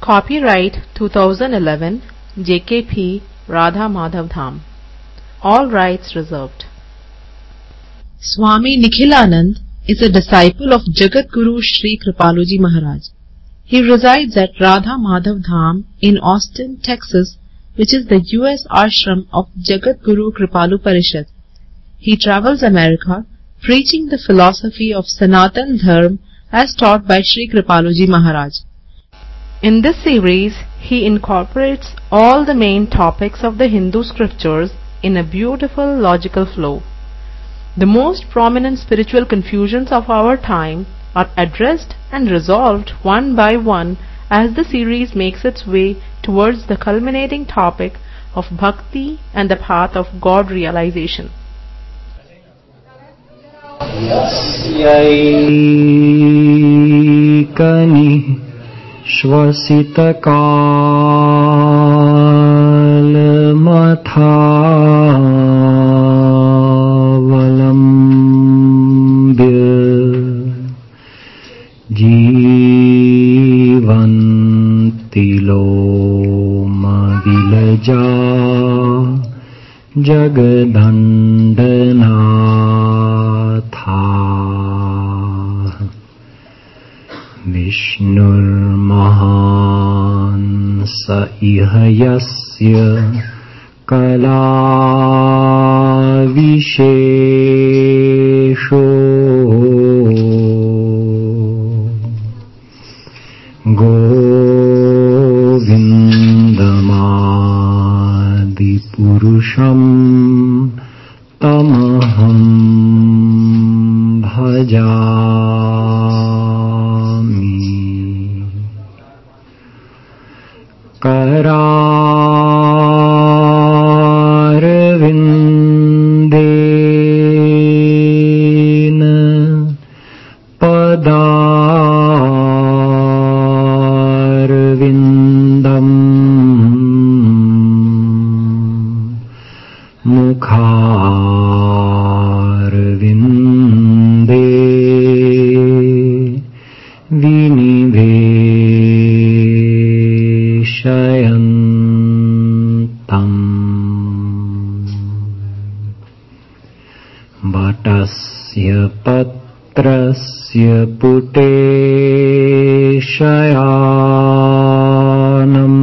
Copyright 2011 JKP Radha Madhav Dham. All rights reserved. Swami Nikhilanand is a disciple of Jagat Guru Sri Kripaluji Maharaj. He resides at Radha Madhav Dham in Austin, Texas, which is the US ashram of Jagat Guru Kripalu Parishad. He travels America preaching the philosophy of Sanatan Dharma as taught by Sri Kripaluji Maharaj. In this series, he incorporates all the main topics of the Hindu scriptures in a beautiful logical flow. The most prominent spiritual confusions of our time are addressed and resolved one by one as the series makes its way towards the culminating topic of bhakti and the path of God realization. Yaikani Shvasikal Mathavalambya Jivanti Loma Vilaja Jagadandana Vishnur Mahan Sa Iha Yasya Kala Vishesho Govindamadi Purusham Tamaham Bhajami Kararvindena Padarvindam Mukharvinde Viniveshayantam Bhatasya Patrasya Pute Shayanam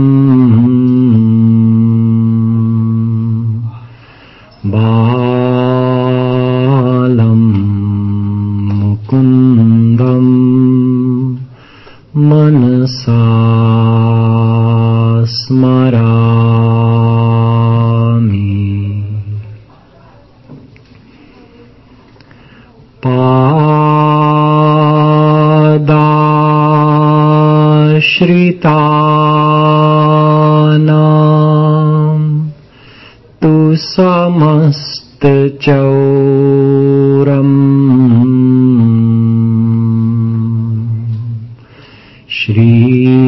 Balam Mukundam Manasa Smarami Padashritanam Tu Samasta Chauram Shri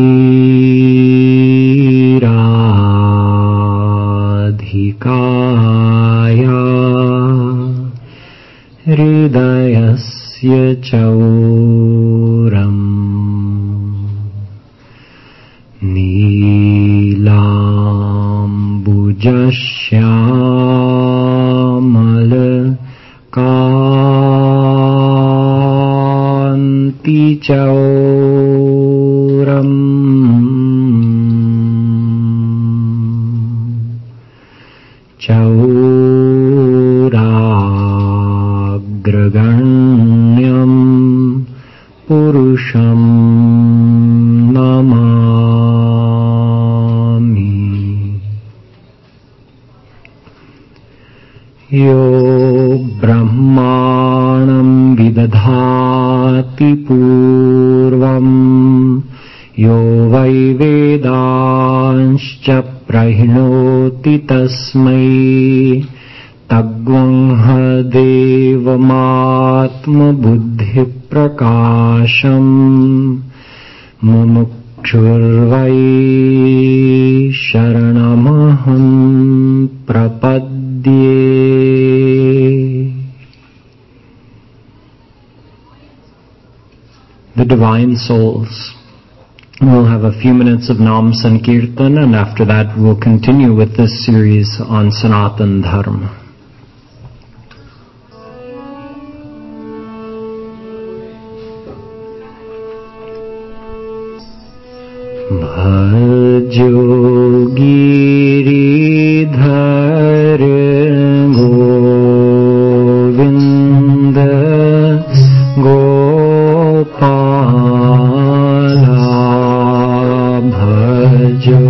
Radhikaya Hridayasya Chauram Nilambujasyamala Kanti Chauram Chauragraganyam Purusham Namami Yo Brahmanam Vidadhati Purvam Yo Vai Vedanscha Prahinoti Tasmai Tagvangha Devamatma Buddhi Prakasham Mumukshurvai Sharanamaham Prapadye. The divine souls We'll have a few minutes of Nam Sankirtan, and after that we'll continue with this series on Sanatan Dharma. Bhajo Giridhar Govinda Gopala Bhajo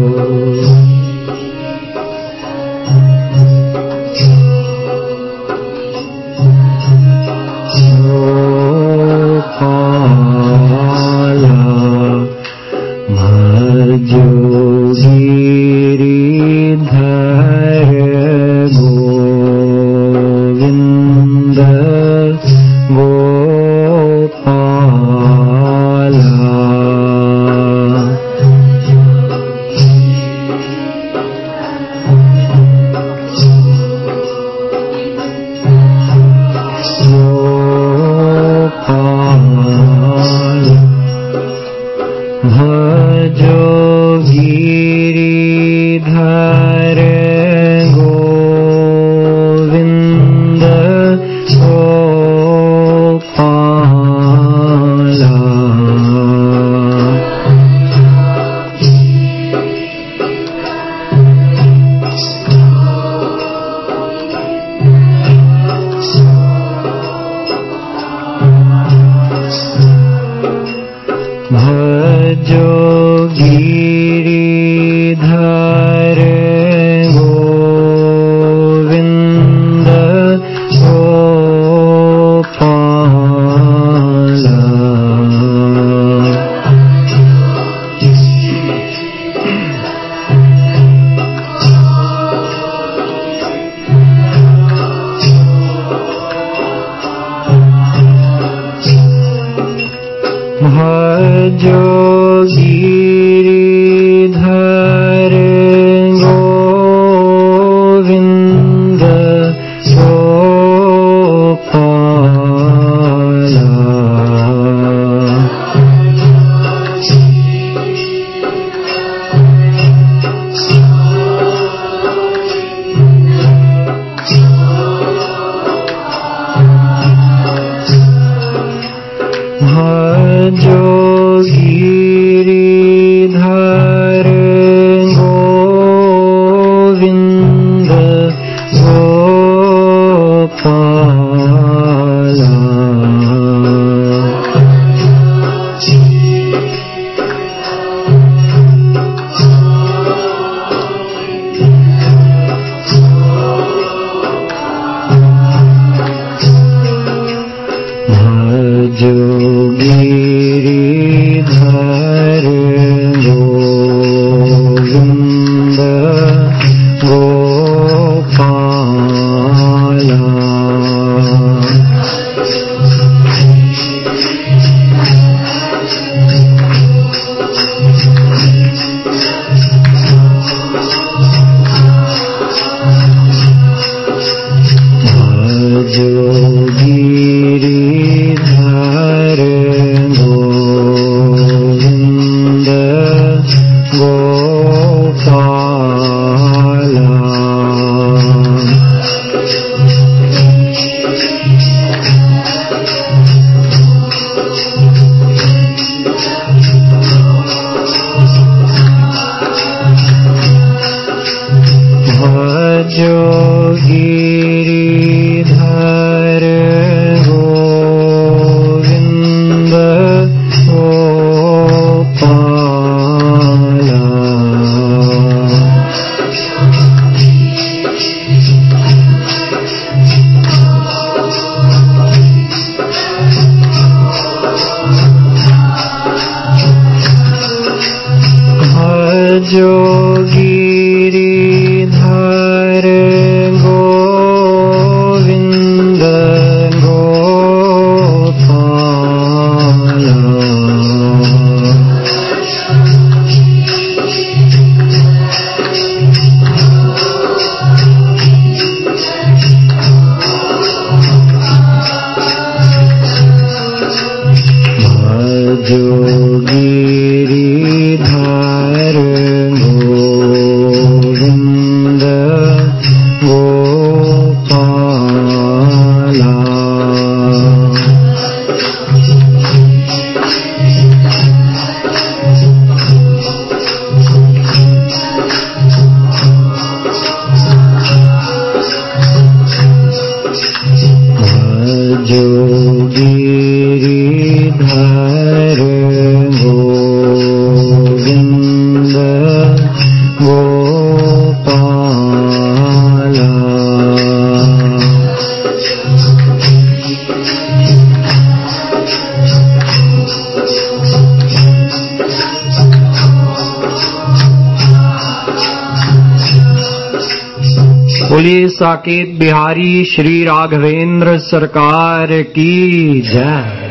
बोलिए साकेत बिहारी श्री राघवेंद्र सरकार की जय.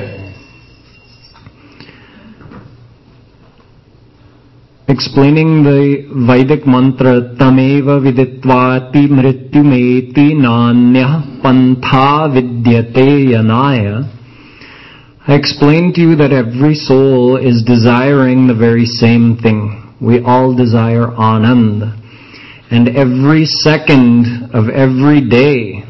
Explaining the Vedic mantra Tameva Viditvati Mrityumeti Nanyah Pantha Vidyate Yanaya, I explained to you that every soul is desiring the very same thing. We all desire Anand. And every second of every day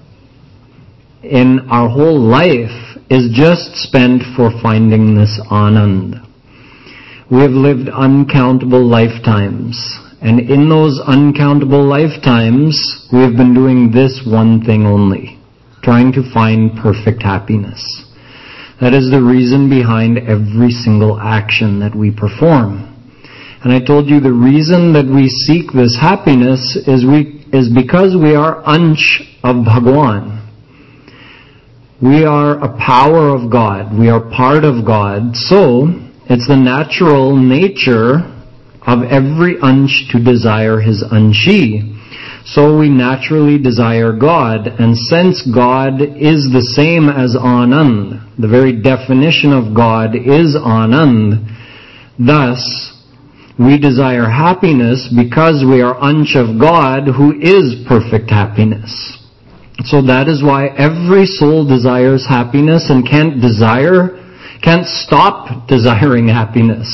in our whole life is just spent for finding this Anand. We have lived uncountable lifetimes, and in those uncountable lifetimes, we have been doing this one thing only, trying to find perfect happiness. That is the reason behind every single action that we perform. And I told you the reason that we seek this happiness is because we are ansh of Bhagwan. We are a power of God. We are part of God. So, it's the natural nature of every ansh to desire his anshi. So we naturally desire God, and since God is the same as Anand, the very definition of God is Anand, thus we desire happiness because we are ansh of God who is perfect happiness. So that is why every soul desires happiness and can't stop desiring happiness.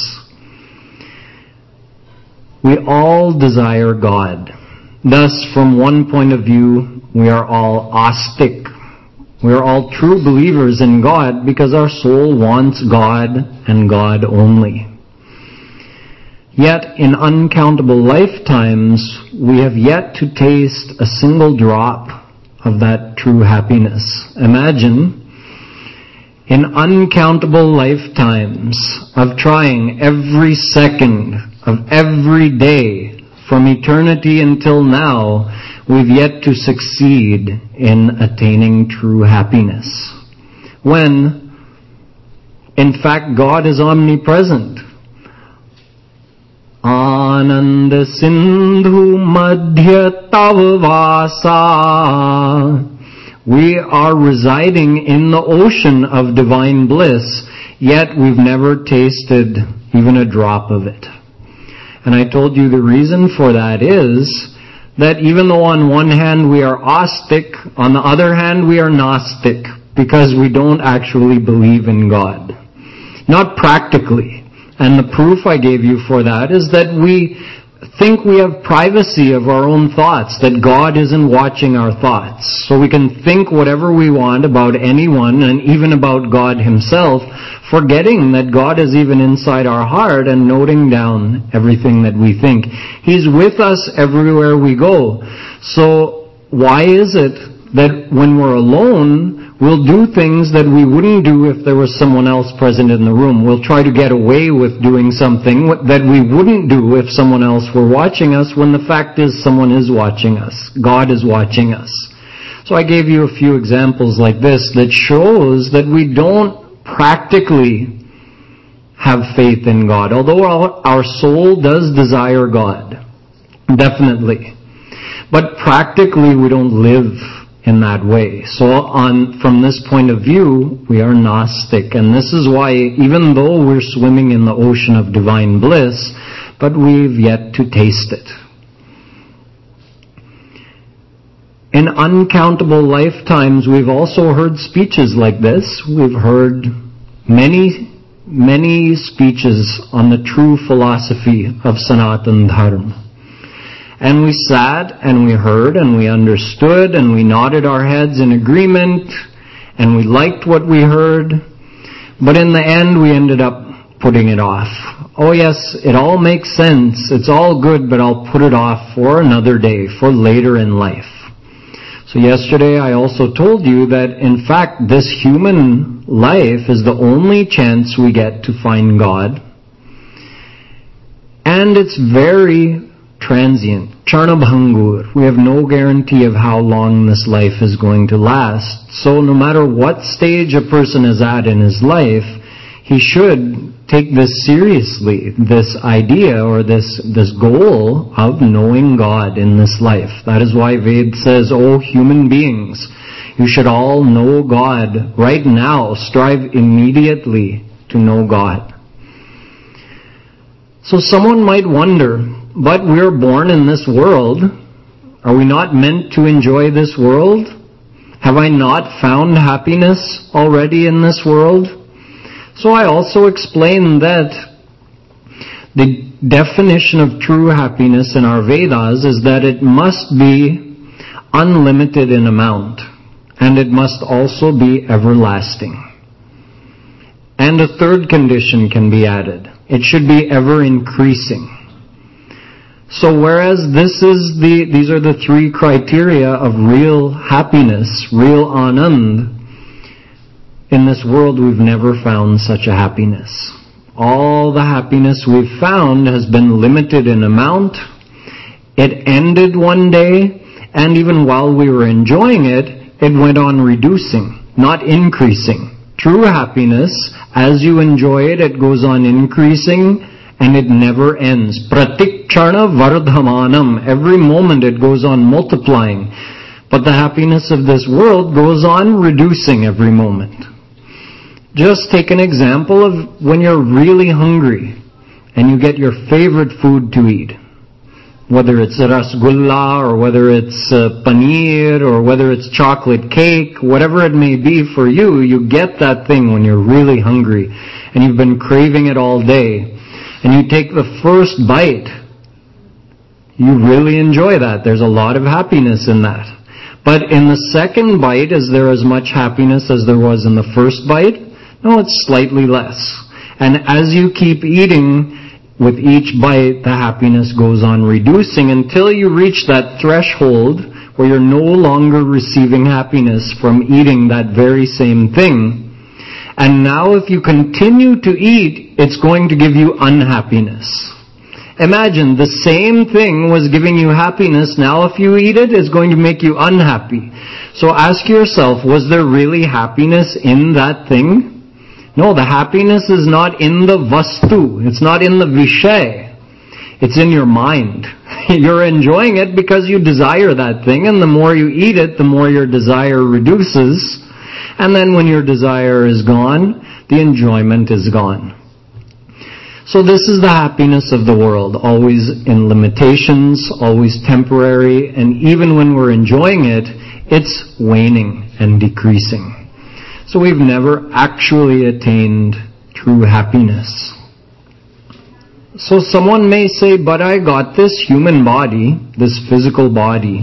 We all desire God. Thus, from one point of view, we are all astic. We are all true believers in God because our soul wants God and God only. Yet, in uncountable lifetimes, we have yet to taste a single drop of that true happiness. Imagine, in uncountable lifetimes of trying every second of every day from eternity until now, we've yet to succeed in attaining true happiness. When, in fact, God is omnipresent. Ananda Sindhu Madhya Tava Vasa. We are residing in the ocean of divine bliss, yet we've never tasted even a drop of it. And I told you the reason for that is that even though on one hand we are astic, on the other hand we are gnostic, because we don't actually believe in God. Not practically. And the proof I gave you for that is that we think we have privacy of our own thoughts, that God isn't watching our thoughts. So we can think whatever we want about anyone and even about God himself, forgetting that God is even inside our heart and noting down everything that we think. He's with us everywhere we go. So why is it that when we're alone, we'll do things that we wouldn't do if there was someone else present in the room? We'll try to get away with doing something that we wouldn't do if someone else were watching us, when the fact is someone is watching us. God is watching us. So I gave you a few examples like this that shows that we don't practically have faith in God. Although our soul does desire God, definitely. But practically we don't live in that way. So from this point of view, we are Gnostic. And this is why, even though we're swimming in the ocean of divine bliss, but we've yet to taste it. In uncountable lifetimes, we've also heard speeches like this. We've heard many speeches on the true philosophy of Sanatana Dharma. And we sat and we heard and we understood and we nodded our heads in agreement and we liked what we heard. But in the end, we ended up putting it off. Oh yes, it all makes sense. It's all good, but I'll put it off for another day, for later in life. So yesterday I also told you that in fact this human life is the only chance we get to find God. And it's very transient. Charnabhangur. We have no guarantee of how long this life is going to last. So no matter what stage a person is at in his life, he should take this seriously, this idea or this goal of knowing God in this life. That is why Ved says, "O human beings, you should all know God right now. Strive immediately to know God." So someone might wonder, but we're born in this world. Are we not meant to enjoy this world? Have I not found happiness already in this world? So I also explained that the definition of true happiness in our Vedas is that it must be unlimited in amount, and it must also be everlasting. And a third condition can be added. It should be ever increasing. So whereas these are the three criteria of real happiness, real anand, in this world we've never found such a happiness. All the happiness we've found has been limited in amount. It ended one day, and even while we were enjoying it, it went on reducing, not increasing. True happiness, as you enjoy it, it goes on increasing, and it never ends. Pratikshana vardhamanam. Every moment it goes on multiplying. But the happiness of this world goes on reducing every moment. Just take an example of when you're really hungry and you get your favorite food to eat. Whether it's rasgulla or whether it's paneer or whether it's chocolate cake, whatever it may be for you, you get that thing when you're really hungry and you've been craving it all day. And you take the first bite, you really enjoy that. There's a lot of happiness in that. But in the second bite, is there as much happiness as there was in the first bite? No, it's slightly less. And as you keep eating, with each bite, the happiness goes on reducing until you reach that threshold where you're no longer receiving happiness from eating that very same thing. And now if you continue to eat, it's going to give you unhappiness. Imagine the same thing was giving you happiness. Now if you eat it, it's going to make you unhappy. So ask yourself, was there really happiness in that thing? No, the happiness is not in the vastu. It's not in the vishay. It's in your mind. You're enjoying it because you desire that thing, and the more you eat it, the more your desire reduces. And then when your desire is gone, the enjoyment is gone. So this is the happiness of the world, always in limitations, always temporary, and even when we're enjoying it, it's waning and decreasing. So we've never actually attained true happiness. So someone may say, but I got this human body, this physical body.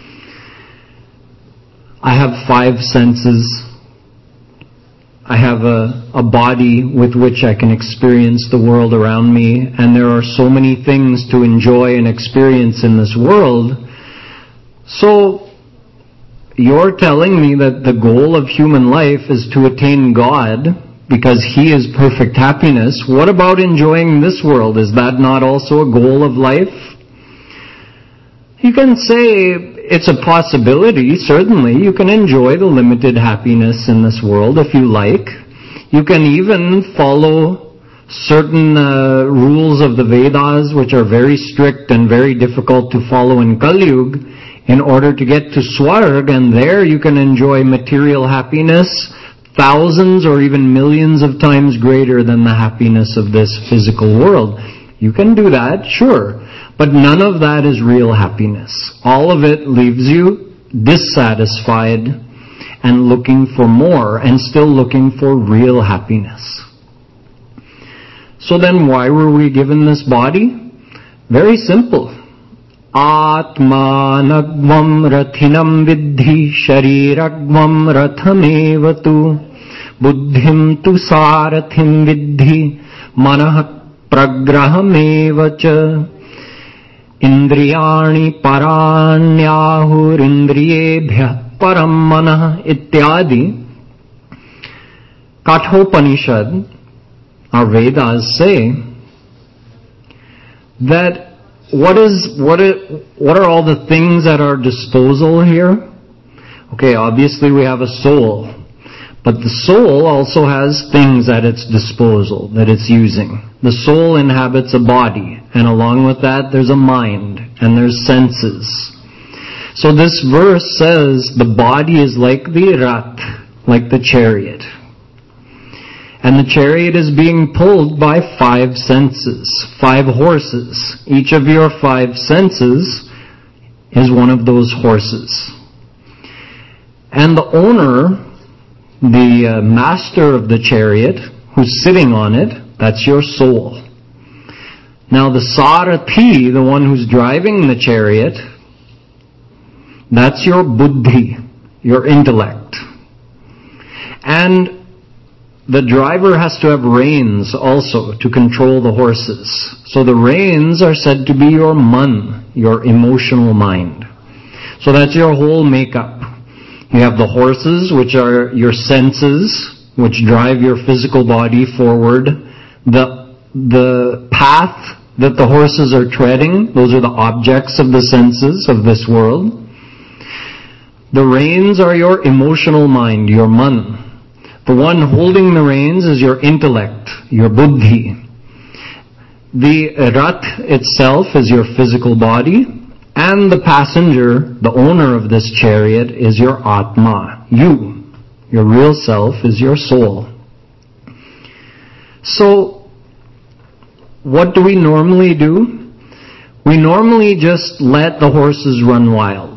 I have 5 senses. I have a body with which I can experience the world around me, and there are so many things to enjoy and experience in this world. So you're telling me that the goal of human life is to attain God because He is perfect happiness. What about enjoying this world? Is that not also a goal of life? You can say it's a possibility, certainly. You can enjoy the limited happiness in this world if you like. You can even follow certain rules of the Vedas, which are very strict and very difficult to follow in Kali Yuga, in order to get to Swarg, and there you can enjoy material happiness thousands or even millions of times greater than the happiness of this physical world. You can do that, sure. But none of that is real happiness. All of it leaves you dissatisfied and looking for more and still looking for real happiness. So then why were we given this body? Very simple. Atmanagvam rathinam vidhi shariragvam rathamevatu buddhim tu sarathim vidhi manah pragrahamevacha indriyani paranyahurindriyebhyah param manah ityadi. Kathopanishad, our Vedas say that what are all the things at our disposal here? Okay, obviously we have a soul. But the soul also has things at its disposal that it's using. The soul inhabits a body, and along with that there's a mind, and there's senses. So this verse says the body is like the rath, like the chariot. And the chariot is being pulled by 5 senses, 5 horses. Each of your 5 senses is one of those horses. And the owner, the master of the chariot, who's sitting on it, that's your soul. Now the sarathi, the one who's driving the chariot, that's your buddhi, your intellect. And the driver has to have reins also to control the horses. So the reins are said to be your man, your emotional mind. So that's your whole makeup. You have the horses, which are your senses, which drive your physical body forward. The path that the horses are treading, those are the objects of the senses of this world. The reins are your emotional mind, your man. The one holding the reins is your intellect, your buddhi. The rath itself is your physical body, and the passenger, the owner of this chariot, is your atma, you. Your real self is your soul. So, what do we normally do? We normally just let the horses run wild.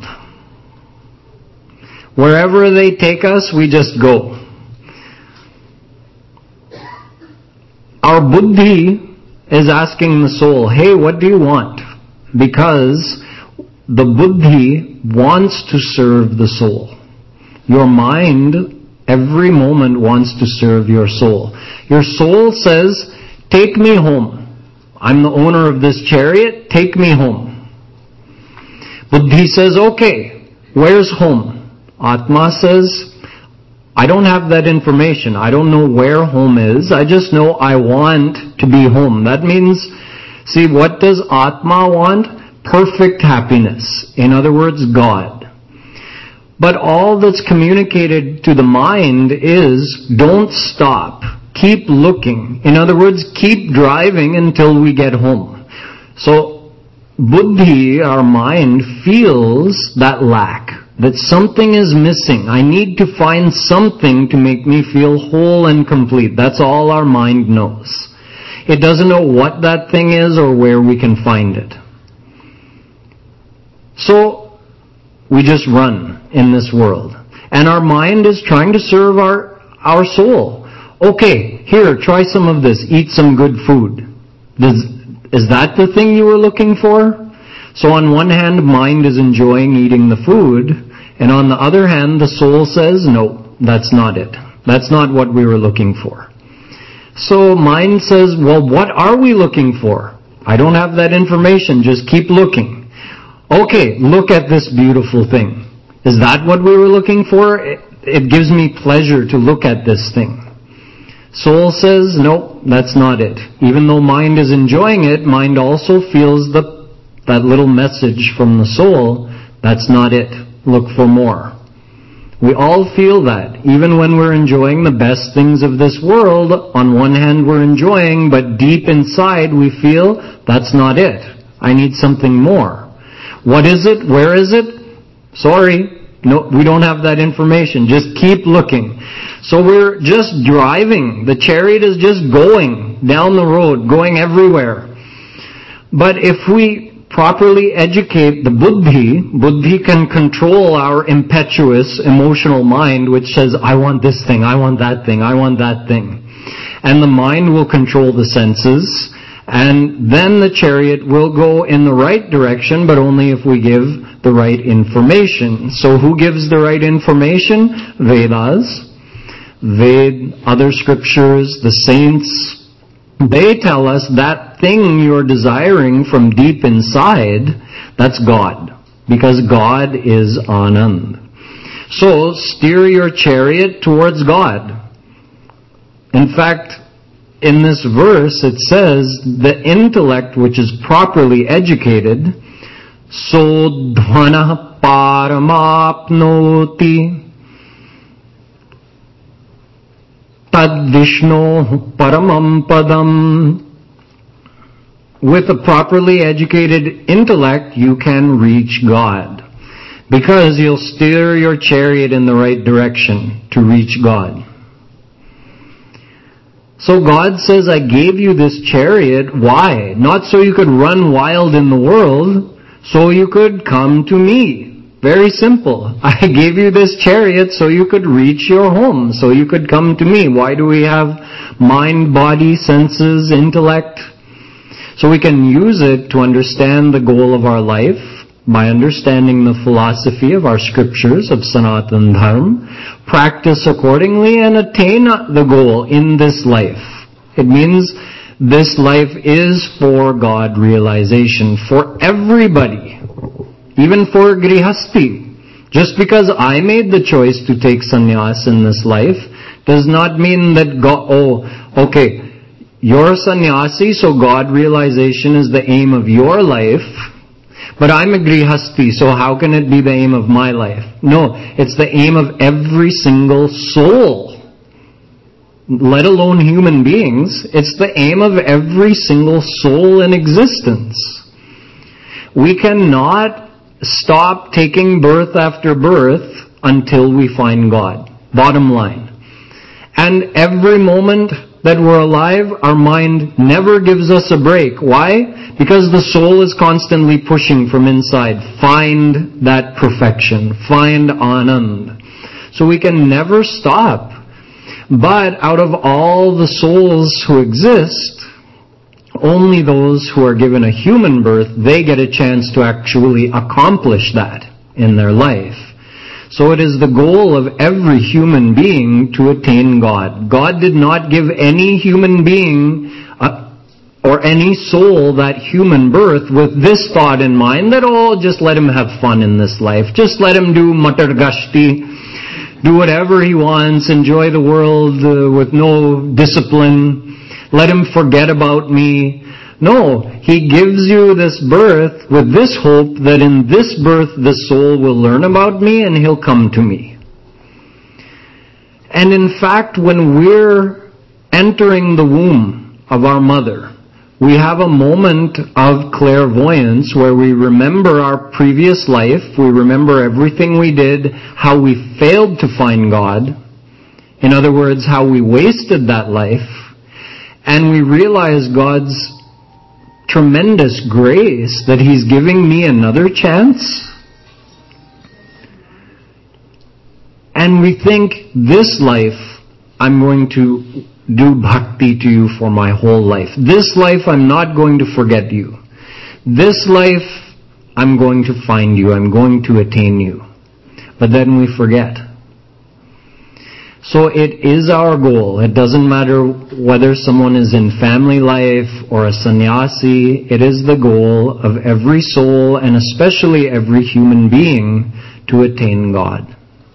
Wherever they take us, we just go. Our buddhi is asking the soul, hey, what do you want? Because the buddhi wants to serve the soul. Your mind, every moment, wants to serve your soul. Your soul says, take me home. I'm the owner of this chariot, take me home. Buddhi says, okay, where's home? Atma says, I don't have that information. I don't know where home is. I just know I want to be home. That means, see, what does Atma want? Perfect happiness. In other words, God. But all that's communicated to the mind is, don't stop. Keep looking. In other words, keep driving until we get home. So, buddhi, our mind, feels that lack. That something is missing. I need to find something to make me feel whole and complete. That's all our mind knows. It doesn't know what that thing is or where we can find it. So, we just run in this world. And our mind is trying to serve our soul. Okay, here, try some of this. Eat some good food. Is that the thing you were looking for? So on one hand, mind is enjoying eating the food, and on the other hand, the soul says, no, that's not it. That's not what we were looking for. So mind says, well, what are we looking for? I don't have that information, just keep looking. Okay, look at this beautiful thing. Is that what we were looking for? It gives me pleasure to look at this thing. Soul says, no, that's not it. Even though mind is enjoying it, mind also feels that little message from the soul, that's not it. Look for more. We all feel that. Even when we're enjoying the best things of this world, on one hand we're enjoying, but deep inside we feel, that's not it. I need something more. What is it? Where is it? Sorry, no, we don't have that information. Just keep looking. So we're just driving. The chariot is just going down the road, going everywhere. But if we properly educate the buddhi can control our impetuous emotional mind which says, I want this thing, I want that thing, I want that thing. And the mind will control the senses, and then the chariot will go in the right direction, but only if we give the right information. So who gives the right information? Vedas, other scriptures, the saints. They tell us that thing you're desiring from deep inside, that's God. Because God is Anand. So, steer your chariot towards God. In fact, in this verse it says, the intellect which is properly educated, so dhvana paramapnoti. Tad Vishno Paramam Padam. With a properly educated intellect, you can reach God, because you'll steer your chariot in the right direction to reach God. So God says, I gave you this chariot. Why? Not so you could run wild in the world, so you could come to me. Very simple. I gave you this chariot so you could reach your home, so you could come to me. Why do we have mind, body, senses, intellect? So we can use it to understand the goal of our life by understanding the philosophy of our scriptures of Sanatana Dharma, practice accordingly, and attain the goal in this life. It means this life is for God realization, for everybody, even for Grihasti. Just because I made the choice to take sannyas in this life does not mean that God, okay, you're a sannyasi, so God realization is the aim of your life, but I'm a grihasti, so how can it be the aim of my life? No, it's the aim of every single soul, let alone human beings. It's the aim of every single soul in existence. We cannot stop taking birth after birth until we find God. Bottom line. And every moment that we're alive, our mind never gives us a break. Why? Because the soul is constantly pushing from inside. Find that perfection. Find Anand. So we can never stop. But out of all the souls who exist, only those who are given a human birth, they get a chance to actually accomplish that in their life. So it is the goal of every human being to attain God. God did not give any human being or any soul that human birth with this thought in mind that, just let him have fun in this life. Just let him do matar gashti, do whatever he wants, enjoy the world with no discipline. Let him forget about me. No, he gives you this birth with this hope that in this birth the soul will learn about me and he'll come to me. And in fact, when we're entering the womb of our mother, we have a moment of clairvoyance where we remember our previous life, we remember everything we did, how we failed to find God, in other words, how we wasted that life, and we realize God's tremendous grace that He's giving me another chance. And we think, this life, I'm going to do bhakti to you for my whole life. This life, I'm not going to forget you. This life, I'm going to find you. I'm going to attain you. But then we forget. So it is our goal. It doesn't matter whether someone is in family life or a sannyasi. It is the goal of every soul and especially every human being to attain God.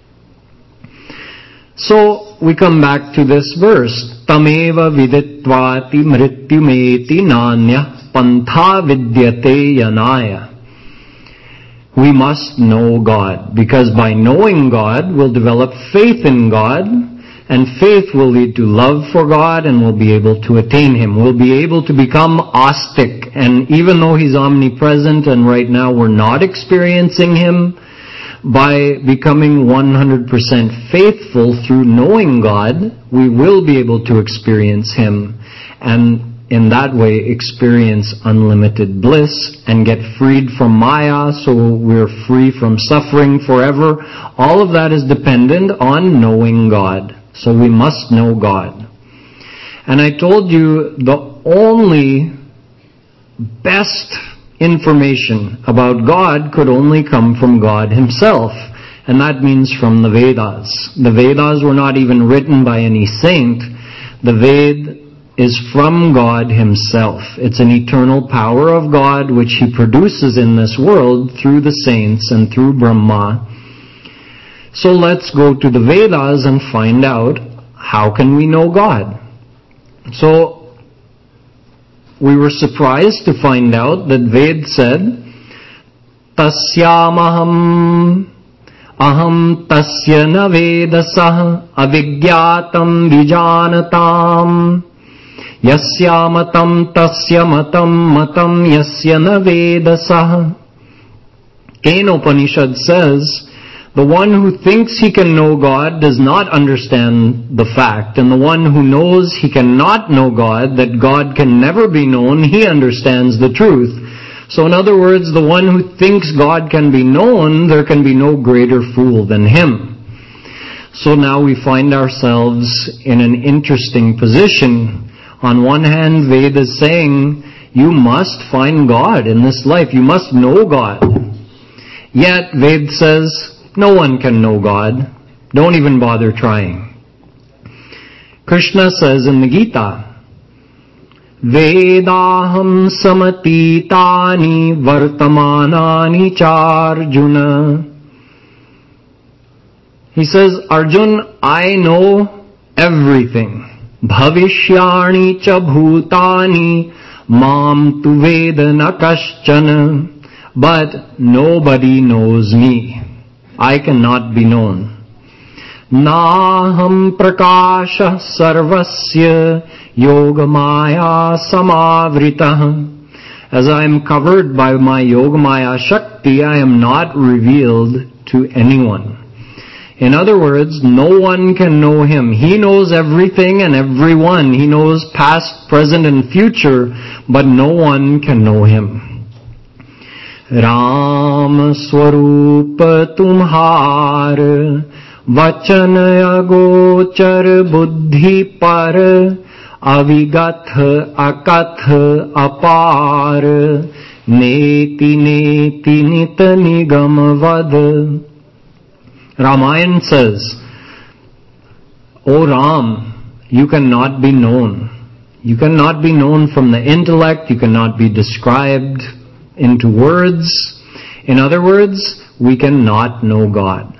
So we come back to this verse. Tameva viditvati mrityumeti nanya pantha vidyate yanaya. We must know God, because by knowing God, we'll develop faith in God, and faith will lead to love for God, and we'll be able to attain Him. We'll be able to become astic, and even though He's omnipresent, and right now we're not experiencing Him, by becoming 100% faithful through knowing God, we will be able to experience Him, and in that way experience unlimited bliss and get freed from Maya, so we're free from suffering forever. All of that is dependent on knowing God. So we must know God. And I told you the only best information about God could only come from God Himself. And that means from the Vedas. The Vedas were not even written by any saint. The Ved is from God Himself. It's an eternal power of God which He produces in this world through the saints and through Brahma. So let's go to the Vedas and find out, how can we know God? So we were surprised to find out that Ved said, Tasyamaham aham tasya na vedasah avigyatam vijanatam yasyamatam tasya matam yasya na vedasah. Kain Upanishad says, the one who thinks he can know God does not understand the fact, and the one who knows he cannot know God, that God can never be known, he understands the truth. So in other words, the one who thinks God can be known, there can be no greater fool than him. So now we find ourselves in an interesting position. On one hand, Veda is saying, you must find God in this life. You must know God. Yet, Veda says, no one can know God. Don't even bother trying. Krishna says in the Gita, Vedaham samatitani vartamanani charjuna. He says, Arjun, I know everything. Bhavishyani cha bhutani mam tu vedana kaschana. But nobody knows me. I cannot be known. Naham prakasha sarvasya yogamaya samavritah. As I am covered by my yogamaya shakti, I am not revealed to anyone. In other words, no one can know him. He knows everything and everyone. He knows past, present, and future, but no one can know him. Ram Swarup Tumhar Vachan Agochar Buddhi Par Avigath Akath Apar Neti Neti Nita Nigam Vad. Ramayana says, O Ram, you cannot be known. You cannot be known from the intellect. You cannot be described into words. In other words, we cannot know God.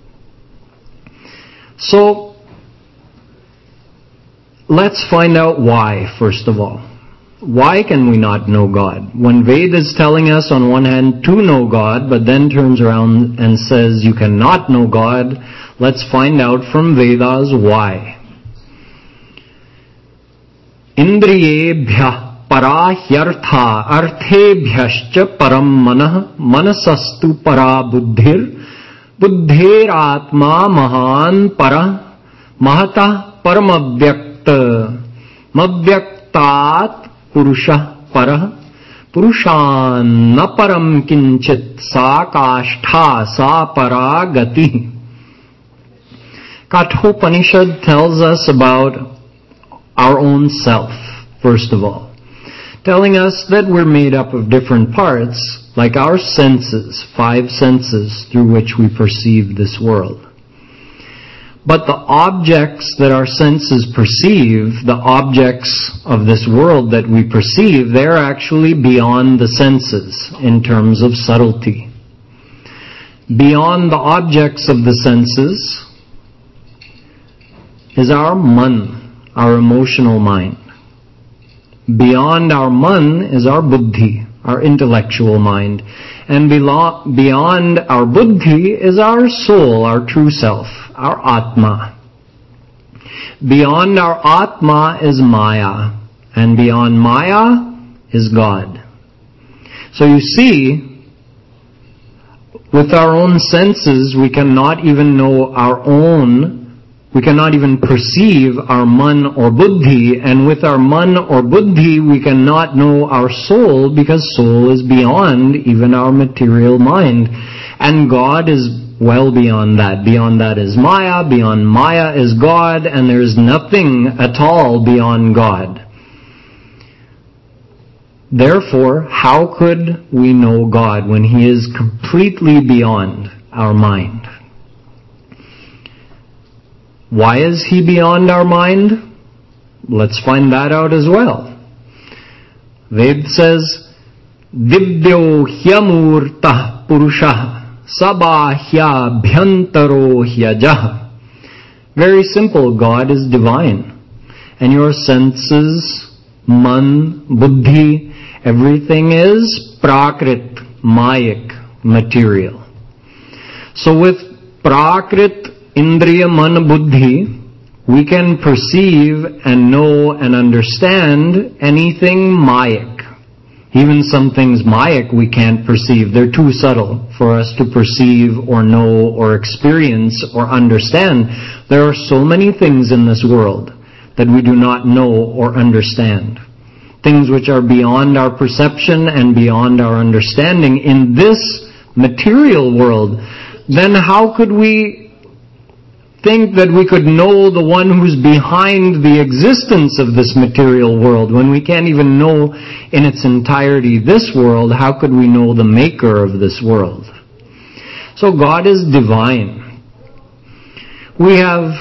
So, let's find out why, first of all. Why can we not know God? When Veda is telling us on one hand to know God, but then turns around and says you cannot know God, let's find out from Vedas why. Indriyebhyah parahyartha arthebhyascha param manah manasastu para buddhir buddhiratma mahan para mahata paramabhyakta mabhyaktat purusha para purushan na param kinchit sa kashtha sa para gati. Kathopanishad tells us about our own self, first of all, telling us that we're made up of different parts, like our senses, 5 senses through which we perceive this world. But the objects that our senses perceive, the objects of this world that we perceive, they're actually beyond the senses in terms of subtlety. Beyond the objects of the senses is our man, our emotional mind. Beyond our man is our buddhi, our intellectual mind. And beyond our buddhi is our soul, our true self, our atma. Beyond our atma is maya. And beyond maya is God. So you see, with our own senses, we cannot even know our own. We cannot even perceive our man or buddhi, and with our man or buddhi we cannot know our soul, because soul is beyond even our material mind. And God is well beyond that. Beyond that is Maya, beyond Maya is God, and there is nothing at all beyond God. Therefore, how could we know God when He is completely beyond our mind? Why is He beyond our mind? Let's find that out as well. Ved says, Dibdyo hyamurtah purushah sabahya bhyantaro hyajah. Very simple, God is divine. And your senses, man, buddhi, everything is prakrit, mayic, material. So with prakrit indriya man buddhi, we can perceive and know and understand anything mayic. Even some things mayic we can't perceive. They're too subtle for us to perceive or know or experience or understand. There are so many things in this world that we do not know or understand. Things which are beyond our perception and beyond our understanding in this material world. Then how could we think that we could know the one who's behind the existence of this material world? When we can't even know in its entirety this world, how could we know the maker of this world? So God is divine. We have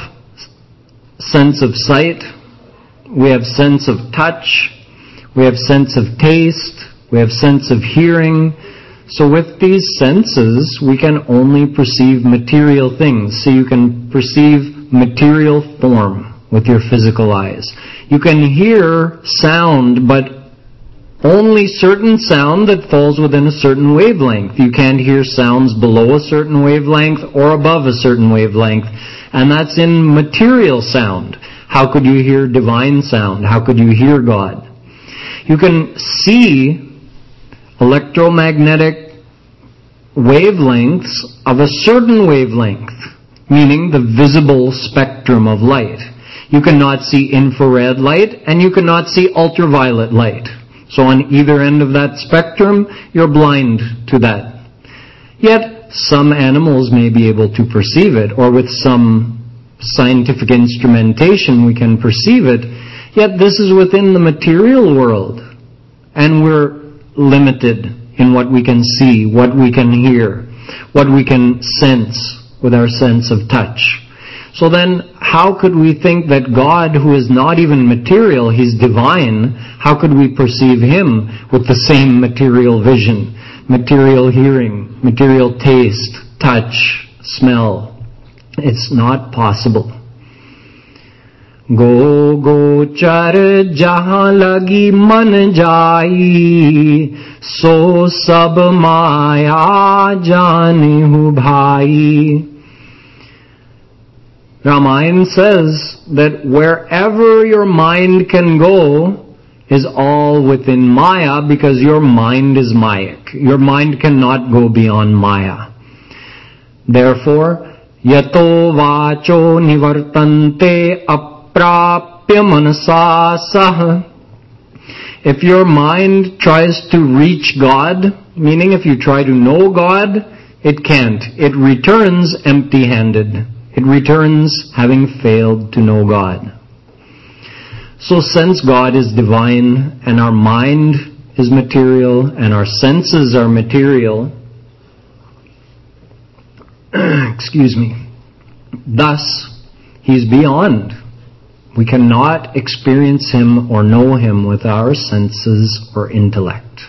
sense of sight, we have sense of touch, we have sense of taste, we have sense of hearing. So with these senses, we can only perceive material things. So you can perceive material form with your physical eyes. You can hear sound, but only certain sound that falls within a certain wavelength. You can't hear sounds below a certain wavelength or above a certain wavelength. And that's in material sound. How could you hear divine sound? How could you hear God? You can see electromagnetic wavelengths of a certain wavelength, meaning the visible spectrum of light. You cannot see infrared light and you cannot see ultraviolet light. So on either end of that spectrum, you're blind to that. Yet some animals may be able to perceive it, or with some scientific instrumentation we can perceive it. Yet this is within the material world, and we're limited in what we can see, what we can hear, what we can sense with our sense of touch. So then, how could we think that God, who is not even material, He's divine, how could we perceive Him with the same material vision, material hearing, material taste, touch, smell? It's not possible. गो गोचर जहाँ लगी मन जाई, सो सब माया जानिहु भाई. Ramayana says that wherever your mind can go is all within Maya, because your mind is Mayic. Your mind cannot go beyond Maya. Therefore, yato vacho nivartante aprapya manasa sah. If your mind tries to reach God, meaning if you try to know God, it can't. It returns empty-handed. It returns having failed to know God. So since God is divine and our mind is material and our senses are material, excuse me, thus He's beyond. We cannot experience Him or know Him with our senses or intellect.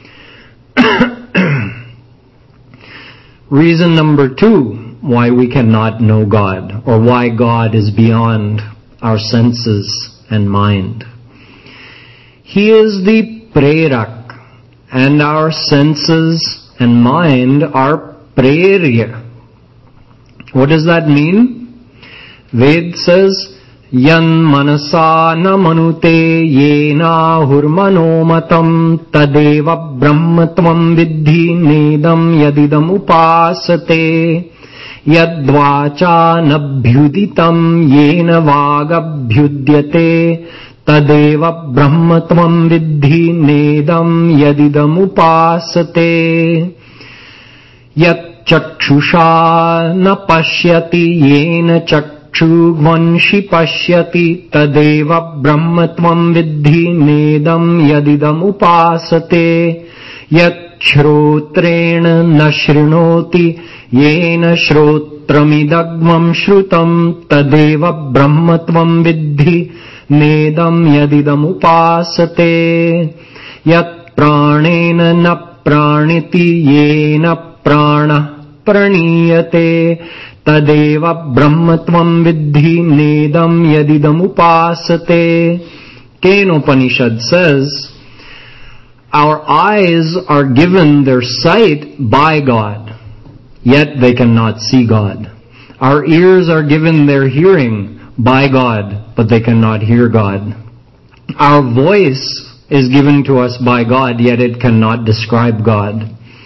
Reason number 2 why we cannot know God, or why God is beyond our senses and mind. He is the prerak, and our senses and mind are prerya. What does that mean? Ved says, Yan manasa na manute yena hurmanomatam tadeva brahmatvam vidhi nedam yadidam upasate yadvacha nabhyuditam yena vagabhyudyate tadeva brahmatvam vidhi nedam yadidam upasate yat chakshusha na pashyati yena chakshugvanshi pashyati tadeva brahmatvam vidhi nedam yadidam upasate yat shrotrena na shrinoti yena shrotramidagvam shrutam tadeva brahmatvam vidhi nedam yadidam upasate yat pranena na praniti yena prana praniyate tadeva brahmatvam vidhi nedam yadidam upasate. Kenopanishad says, our eyes are given their sight by God, yet they cannot see God. Our ears are given their hearing by God, but they cannot hear God. Our voice is given to us by God, yet it cannot describe God.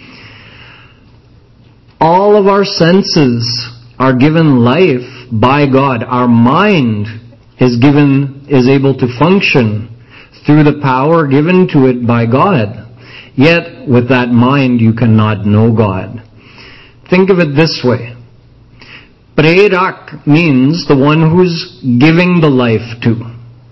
All of our senses are given life by God. Our mind is able to function through the power given to it by God. Yet, with that mind, you cannot know God. Think of it this way. Prerak means the one who's giving the life to.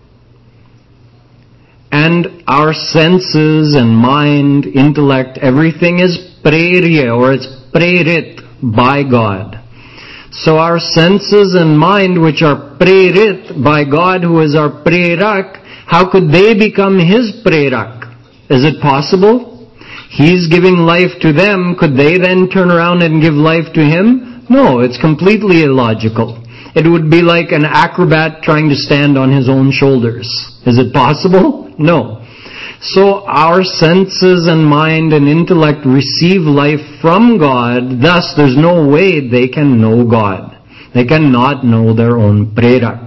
And our senses and mind, intellect, everything is prerya, or it's prerit by God. So our senses and mind, which are prerit by God, who is our prerak, how could they become His prerak? Is it possible? He's giving life to them. Could they then turn around and give life to Him? No, it's completely illogical. It would be like an acrobat trying to stand on his own shoulders. Is it possible? No. So our senses and mind and intellect receive life from God. Thus, there's no way they can know God. They cannot know their own prerak.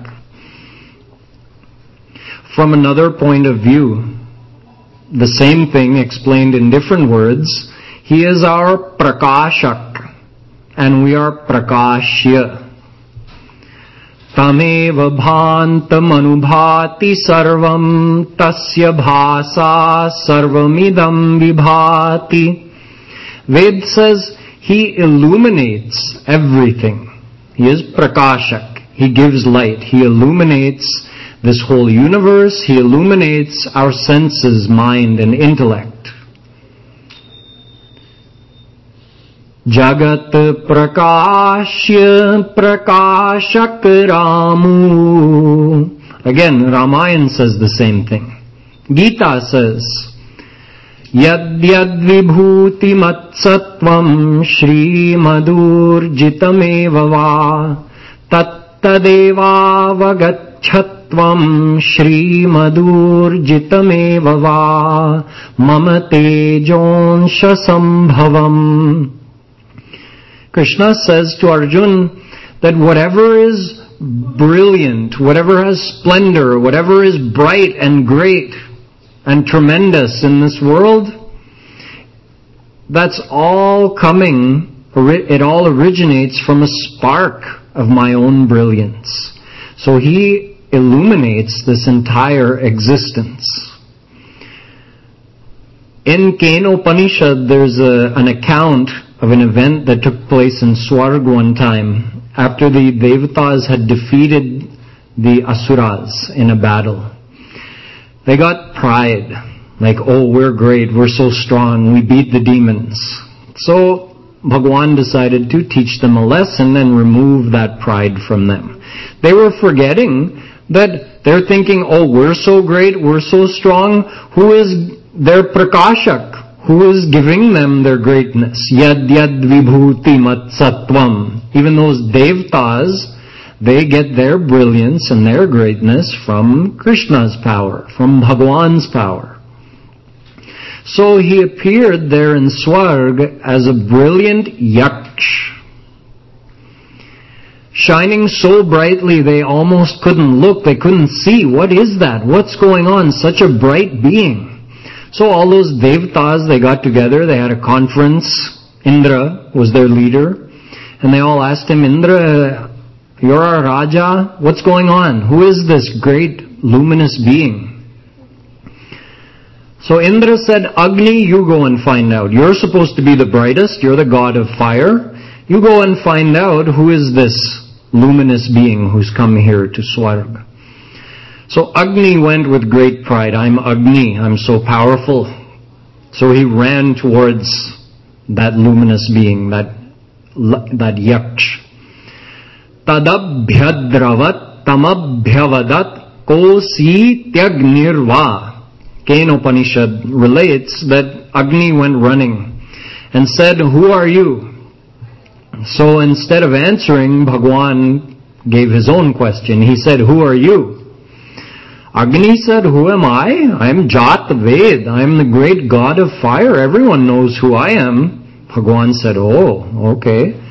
From another point of view, the same thing explained in different words. He is our prakashak, and we are prakashya. Tameva bhantam anubhati sarvam tasya bhasa sarvamidam vibhati. Ved says He illuminates everything. He is prakashak. He gives light. He illuminates this whole universe. He illuminates our senses, mind, and intellect. Jagat prakashya prakashak Ramu. Again, Ramayana says the same thing. Gita says, Yad yad vibhuti matsatvam Shri madurjitameva va Tattadeva vagachatvam Shri madurjitameva va Mama tejonsha sambhavam. Krishna says to Arjuna that whatever is brilliant, whatever has splendor, whatever is bright and great and tremendous in this world, that's all coming, it all originates from a spark of my own brilliance. So He illuminates this entire existence. In Kenopanishad, there's an account of an event that took place in Swarg one time after the Devatas had defeated the Asuras in a battle. They got pride, like, oh, we're great, we're so strong, we beat the demons. So Bhagwan decided to teach them a lesson and remove that pride from them. They were forgetting that they're thinking, oh, we're so great, we're so strong, who is their prakashak? Who is giving them their greatness? Yad yad vibhuti matsatvam. Even those devtas, they get their brilliance and their greatness from Krishna's power, from Bhagwan's power. So He appeared there in Swarg as a brilliant yaksh, shining so brightly they almost couldn't look, they couldn't see. What is that? What's going on? Such a bright being. So all those devtas, they got together, they had a conference. Indra was their leader. And they all asked him, Indra, you're our Raja, what's going on? Who is this great luminous being? So Indra said, Agni, you go and find out. You're supposed to be the brightest, you're the god of fire. You go and find out who is this luminous being who's come here to Swarg. So Agni went with great pride. I'm Agni, I'm so powerful. So he ran towards that luminous being, that yaksh. Tadabhyadravat tamabhyavadat kosi tyagnirva. Kenopanishad relates that Agni went running and said, who are you? So instead of answering, Bhagwan gave his own question. He said, who are you? Agni said, who am I? I am Jat Ved. I am the great god of fire. Everyone knows who I am. Bhagwan said, oh, okay.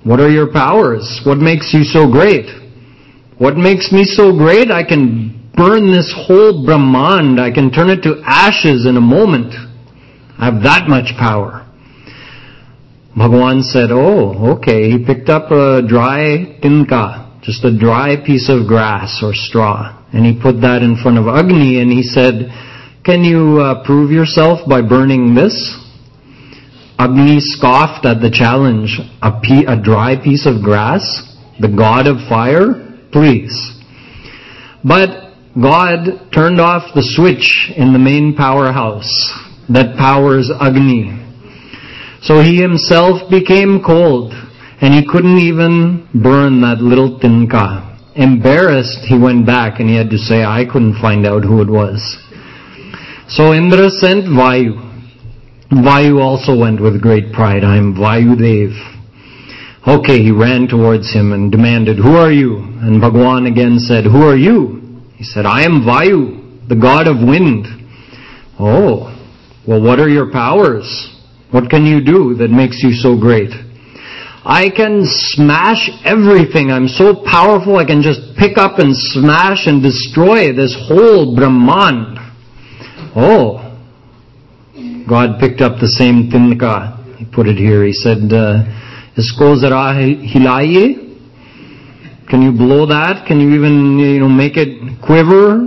What are your powers? What makes you so great? What makes me so great? I can burn this whole Brahmand. I can turn it to ashes in a moment. I have that much power. Bhagavan said, oh, okay. He picked up a dry tinka, just a dry piece of grass or straw, and he put that in front of Agni, and he said, can you prove yourself by burning this? Agni scoffed at the challenge. A dry piece of grass? The god of fire? Please. But God turned off the switch in the main powerhouse that powers Agni. So he himself became cold, and he couldn't even burn that little tinka. Embarrassed, he went back and he had to say, I couldn't find out who it was. So Indra sent Vayu. Vayu also went with great pride. I am Vayudev. Okay, he ran towards him and demanded, who are you? And Bhagavan again said, who are you? He said, I am Vayu, the god of wind. Oh, well, what are your powers? What can you do that makes you so great? I can smash everything. I'm so powerful, I can just pick up and smash and destroy this whole Brahmand. Oh, God picked up the same tinka. He put it here. He said, Isko zara hilaiye? Can you blow that? Can you even, make it quiver?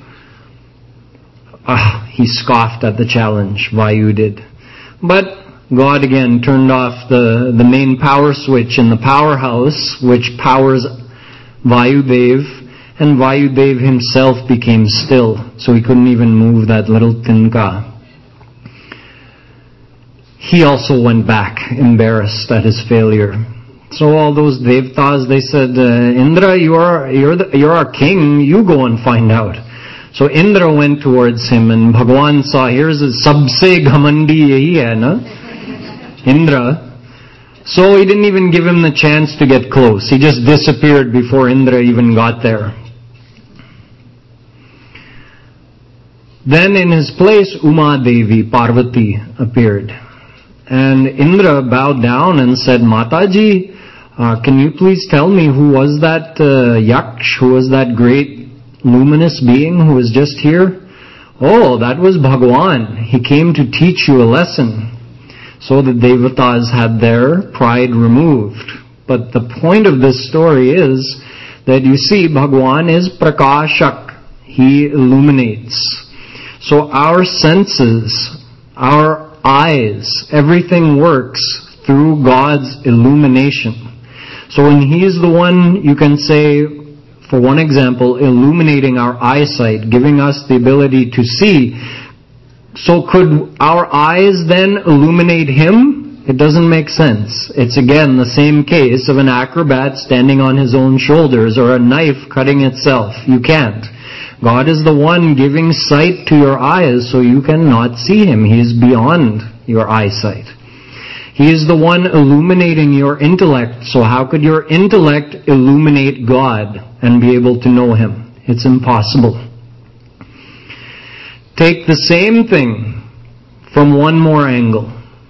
He scoffed at the challenge. Vayu did. But God again turned off the main power switch in the powerhouse, which powers Vayudev, and Vayudev himself became still, so he couldn't even move that little tinka. He also went back, embarrassed at his failure. So all those devtas, they said, Indra, you're our king, you go and find out. So Indra went towards him, and Bhagavan saw, here's a sabse ghamandi yahi hai na, Indra. So he didn't even give him the chance to get close. He just disappeared before Indra even got there. Then in his place, Uma Devi, Parvati, appeared. And Indra bowed down and said, Mataji, can you please tell me who was that Yaksh, who was that great luminous being who was just here? Oh, that was Bhagavan. He came to teach you a lesson. So the Devatas had their pride removed. But the point of this story is that you see, Bhagavan is Prakashak. He illuminates. So our senses, our eyes, everything works through God's illumination. So when He is the one, you can say, for one example, illuminating our eyesight, giving us the ability to see, so could our eyes then illuminate Him? It doesn't make sense. It's again the same case of an acrobat standing on his own shoulders or a knife cutting itself. You can't. God is the one giving sight to your eyes so you cannot see Him. He is beyond your eyesight. He is the one illuminating your intellect. So how could your intellect illuminate God and be able to know Him? It's impossible. Take the same thing from one more angle.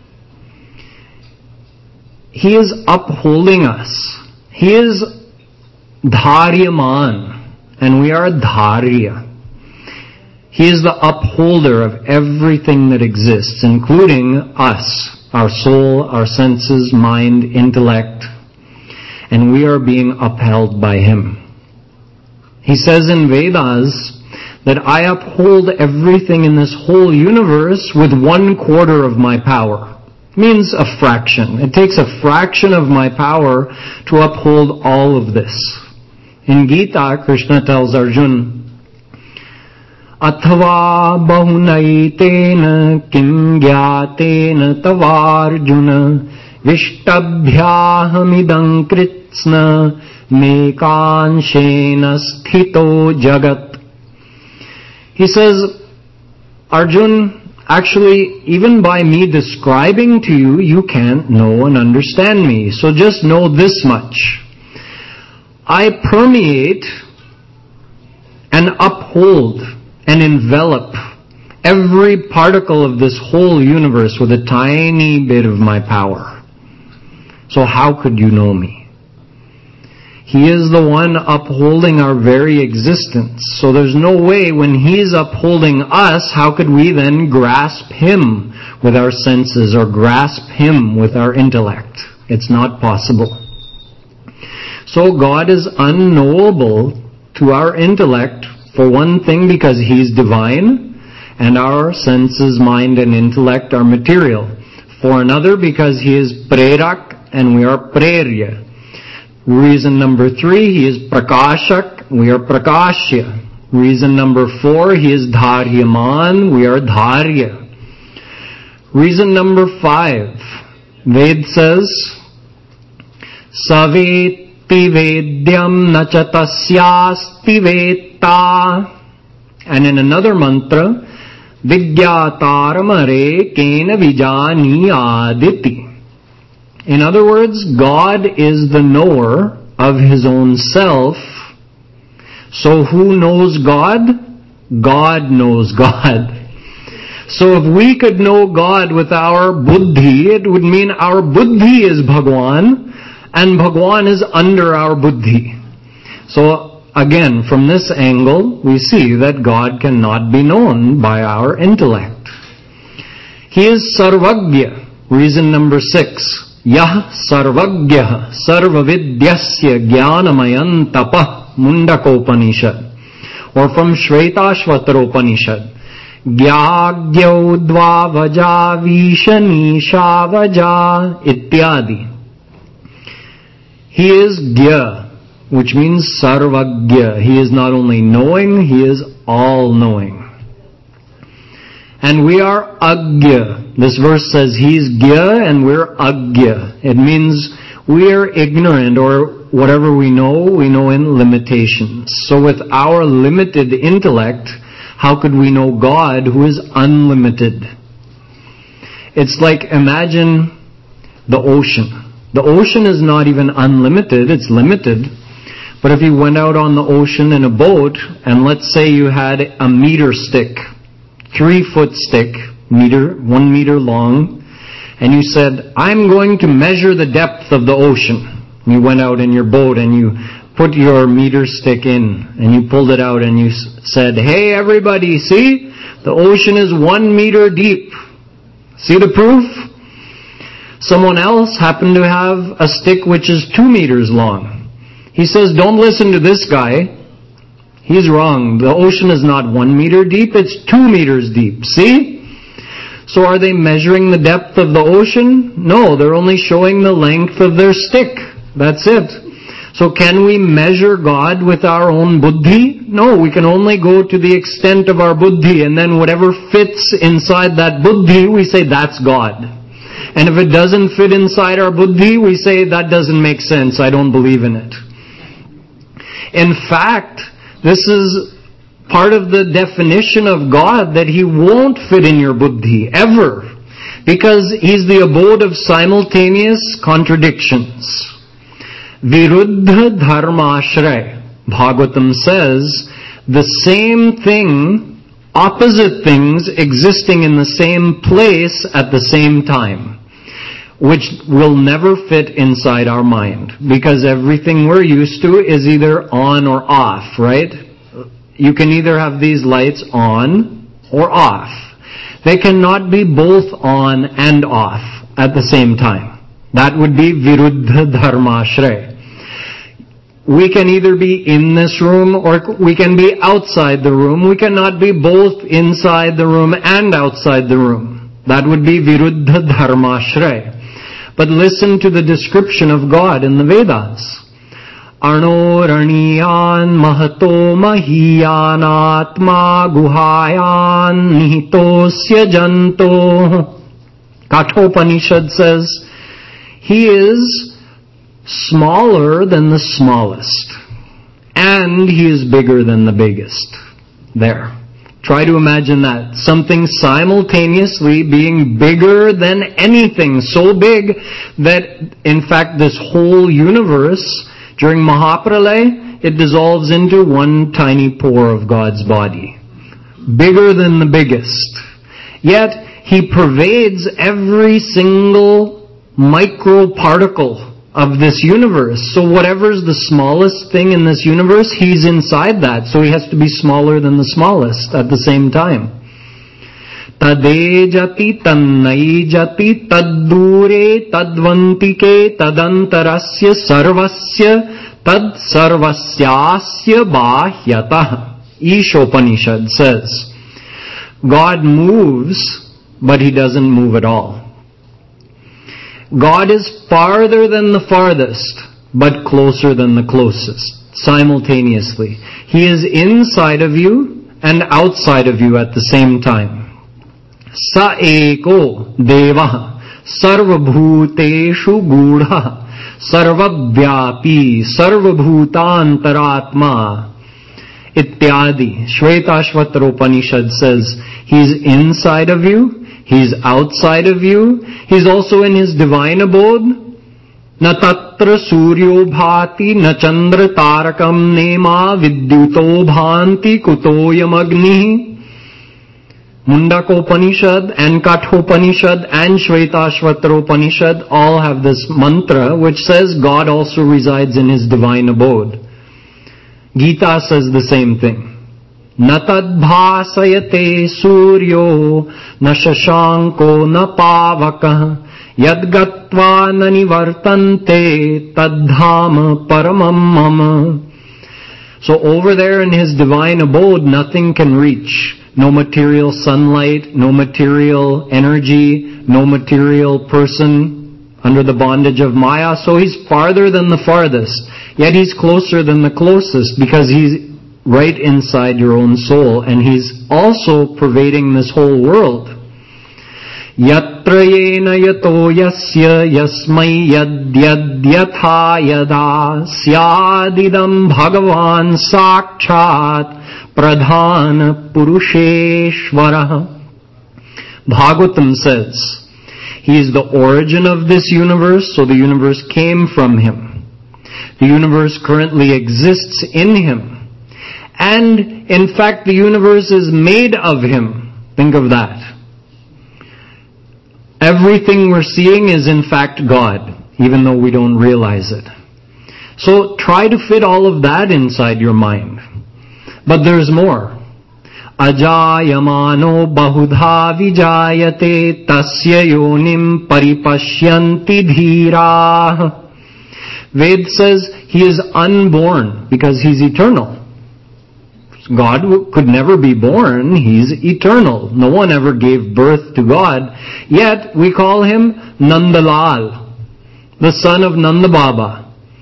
He is upholding us. He is Dharyaman. And we are Dharya. He is the upholder of everything that exists, including us, our soul, our senses, mind, intellect. And we are being upheld by Him. He says in Vedas that I uphold everything in this whole universe with 1/4 of my power. It means a fraction. It takes a fraction of my power to uphold all of this. In Gita, Krishna tells Arjuna, Athava bahunaitena kim gyatena tavarjuna vishtabhyahamidam kritsna mekanshena sthito jagat. He says, Arjuna, actually, even by me describing to you, you can't know and understand me. So just know this much. I permeate and uphold and envelop every particle of this whole universe with a tiny bit of my power. So how could you know me? He is the one upholding our very existence. So there's no way when He's upholding us, how could we then grasp Him with our senses or grasp Him with our intellect? It's not possible. So God is unknowable to our intellect, for one thing because He's divine, and our senses, mind, and intellect are material. For another, because He is prerak and we are prerya. Reason number 3, He is prakashak, we are prakashya. Reason number 4, He is dharyaman, we are dharya. Reason number 5, Ved says, Saveti vedyam nacha tasyasti veta. And in another mantra, Vigyataramare kena vijani aditi. In other words, God is the knower of His own self. So who knows God? God knows God. So if we could know God with our buddhi, it would mean our buddhi is Bhagwan, and Bhagwan is under our buddhi. So again, from this angle, we see that God cannot be known by our intellect. He is Sarvagya. Reason number 6. Yah sarvagya sarvavidyasya jnanamayan tapah Mundakopanishad. Or from Shvetashvataropanishad. Gyagyo dvavaja vishanishavaja ityadi. He is Gya, which means Sarvagya. He is not only knowing, He is all-knowing. And we are Agya. This verse says He's Gya and we're Agya. It means we are ignorant, or whatever we know in limitations. So with our limited intellect, how could we know God who is unlimited? It's like, imagine the ocean. The ocean is not even unlimited, it's limited. But if you went out on the ocean in a boat, and let's say you had a meter stick, 3-foot stick, 1 meter long, and you said, I'm going to measure the depth of the ocean. And you went out in your boat and you put your meter stick in, and you pulled it out and you said, hey everybody, see? The ocean is 1 meter deep. See the proof? Someone else happened to have a stick which is 2 meters long. He says, don't listen to this guy. He's wrong. The ocean is not 1 meter deep, it's 2 meters deep. See? So are they measuring the depth of the ocean? No, they're only showing the length of their stick. That's it. So can we measure God with our own buddhi? No, we can only go to the extent of our buddhi, and then whatever fits inside that buddhi, we say that's God. And if it doesn't fit inside our buddhi, we say that doesn't make sense, I don't believe in it. In fact, this is part of the definition of God, that He won't fit in your buddhi, ever. Because He's the abode of simultaneous contradictions. Viruddha dharmashray. Bhagavatam says, the same thing, opposite things existing in the same place at the same time, which will never fit inside our mind. Because everything we're used to is either on or off, right? You can either have these lights on or off. They cannot be both on and off at the same time. That would be Viruddha Dharmashray. We can either be in this room or we can be outside the room. We cannot be both inside the room and outside the room. That would be Viruddha Dharmashray. But listen to the description of God in the Vedas. Arno raniyan mahato mahiyan atma guhayan nihitosya janto. Kathopanishad says, He is smaller than the smallest, and He is bigger than the biggest. There. Try to imagine that. Something simultaneously being bigger than anything. So big that, in fact, this whole universe, during Mahapralaya, it dissolves into one tiny pore of God's body. Bigger than the biggest. Yet, He pervades every single micro particle of this universe. So whatever's the smallest thing in this universe, he's inside that. So he has to be smaller than the smallest at the same time. Tadejati tannaijati taddure tadvantike tadantarasya sarvasya tad sarvasyasya bahyatah. Ishopanishad says, God moves, but he doesn't move at all. God is farther than the farthest, but closer than the closest, simultaneously. He is inside of you and outside of you at the same time. Sa eko devah sarvabhuteshu gudha sarvabhyapi sarvabhutantaratma ityadi. Shvetashvatara Upanishad says, he's inside of you, he's outside of you, he's also in his divine abode. Na tatra suryo bhati na chandra tarakam nema vidyuto bhanti kutoyam agni. Mundaka Upanishad and Kathopanishad and Shvetashvatara Upanishad all have this mantra which says God also resides in his divine abode. Gita says the same thing. Na tadbhasayate suryo na shashanko na pavaka yadgatva na nivartante tadhama paramam mama. So over there in his divine abode, nothing can reach. No material sunlight, no material energy, no material person under the bondage of Maya. So he's farther than the farthest. Yet he's closer than the closest because he's right inside your own soul. And he's also pervading this whole world. Yatra yena yato yasya yasmai yadyatha yada syadidam bhagavan sakshat pradhana purusheshvara. Bhagavatam says, he is the origin of this universe, so the universe came from him. The universe currently exists in him. And in fact, the universe is made of him. Think of that. Everything we're seeing is in fact God, even though we don't realize it. So try to fit all of that inside your mind. But there's more. Ajayamano bahudha vijayate tasya yonim paripashyanti dhira. Ved says he is unborn because he's eternal. God could never be born. He's eternal. No one ever gave birth to God. Yet we call him Nandalal, the son of Nanda Baba.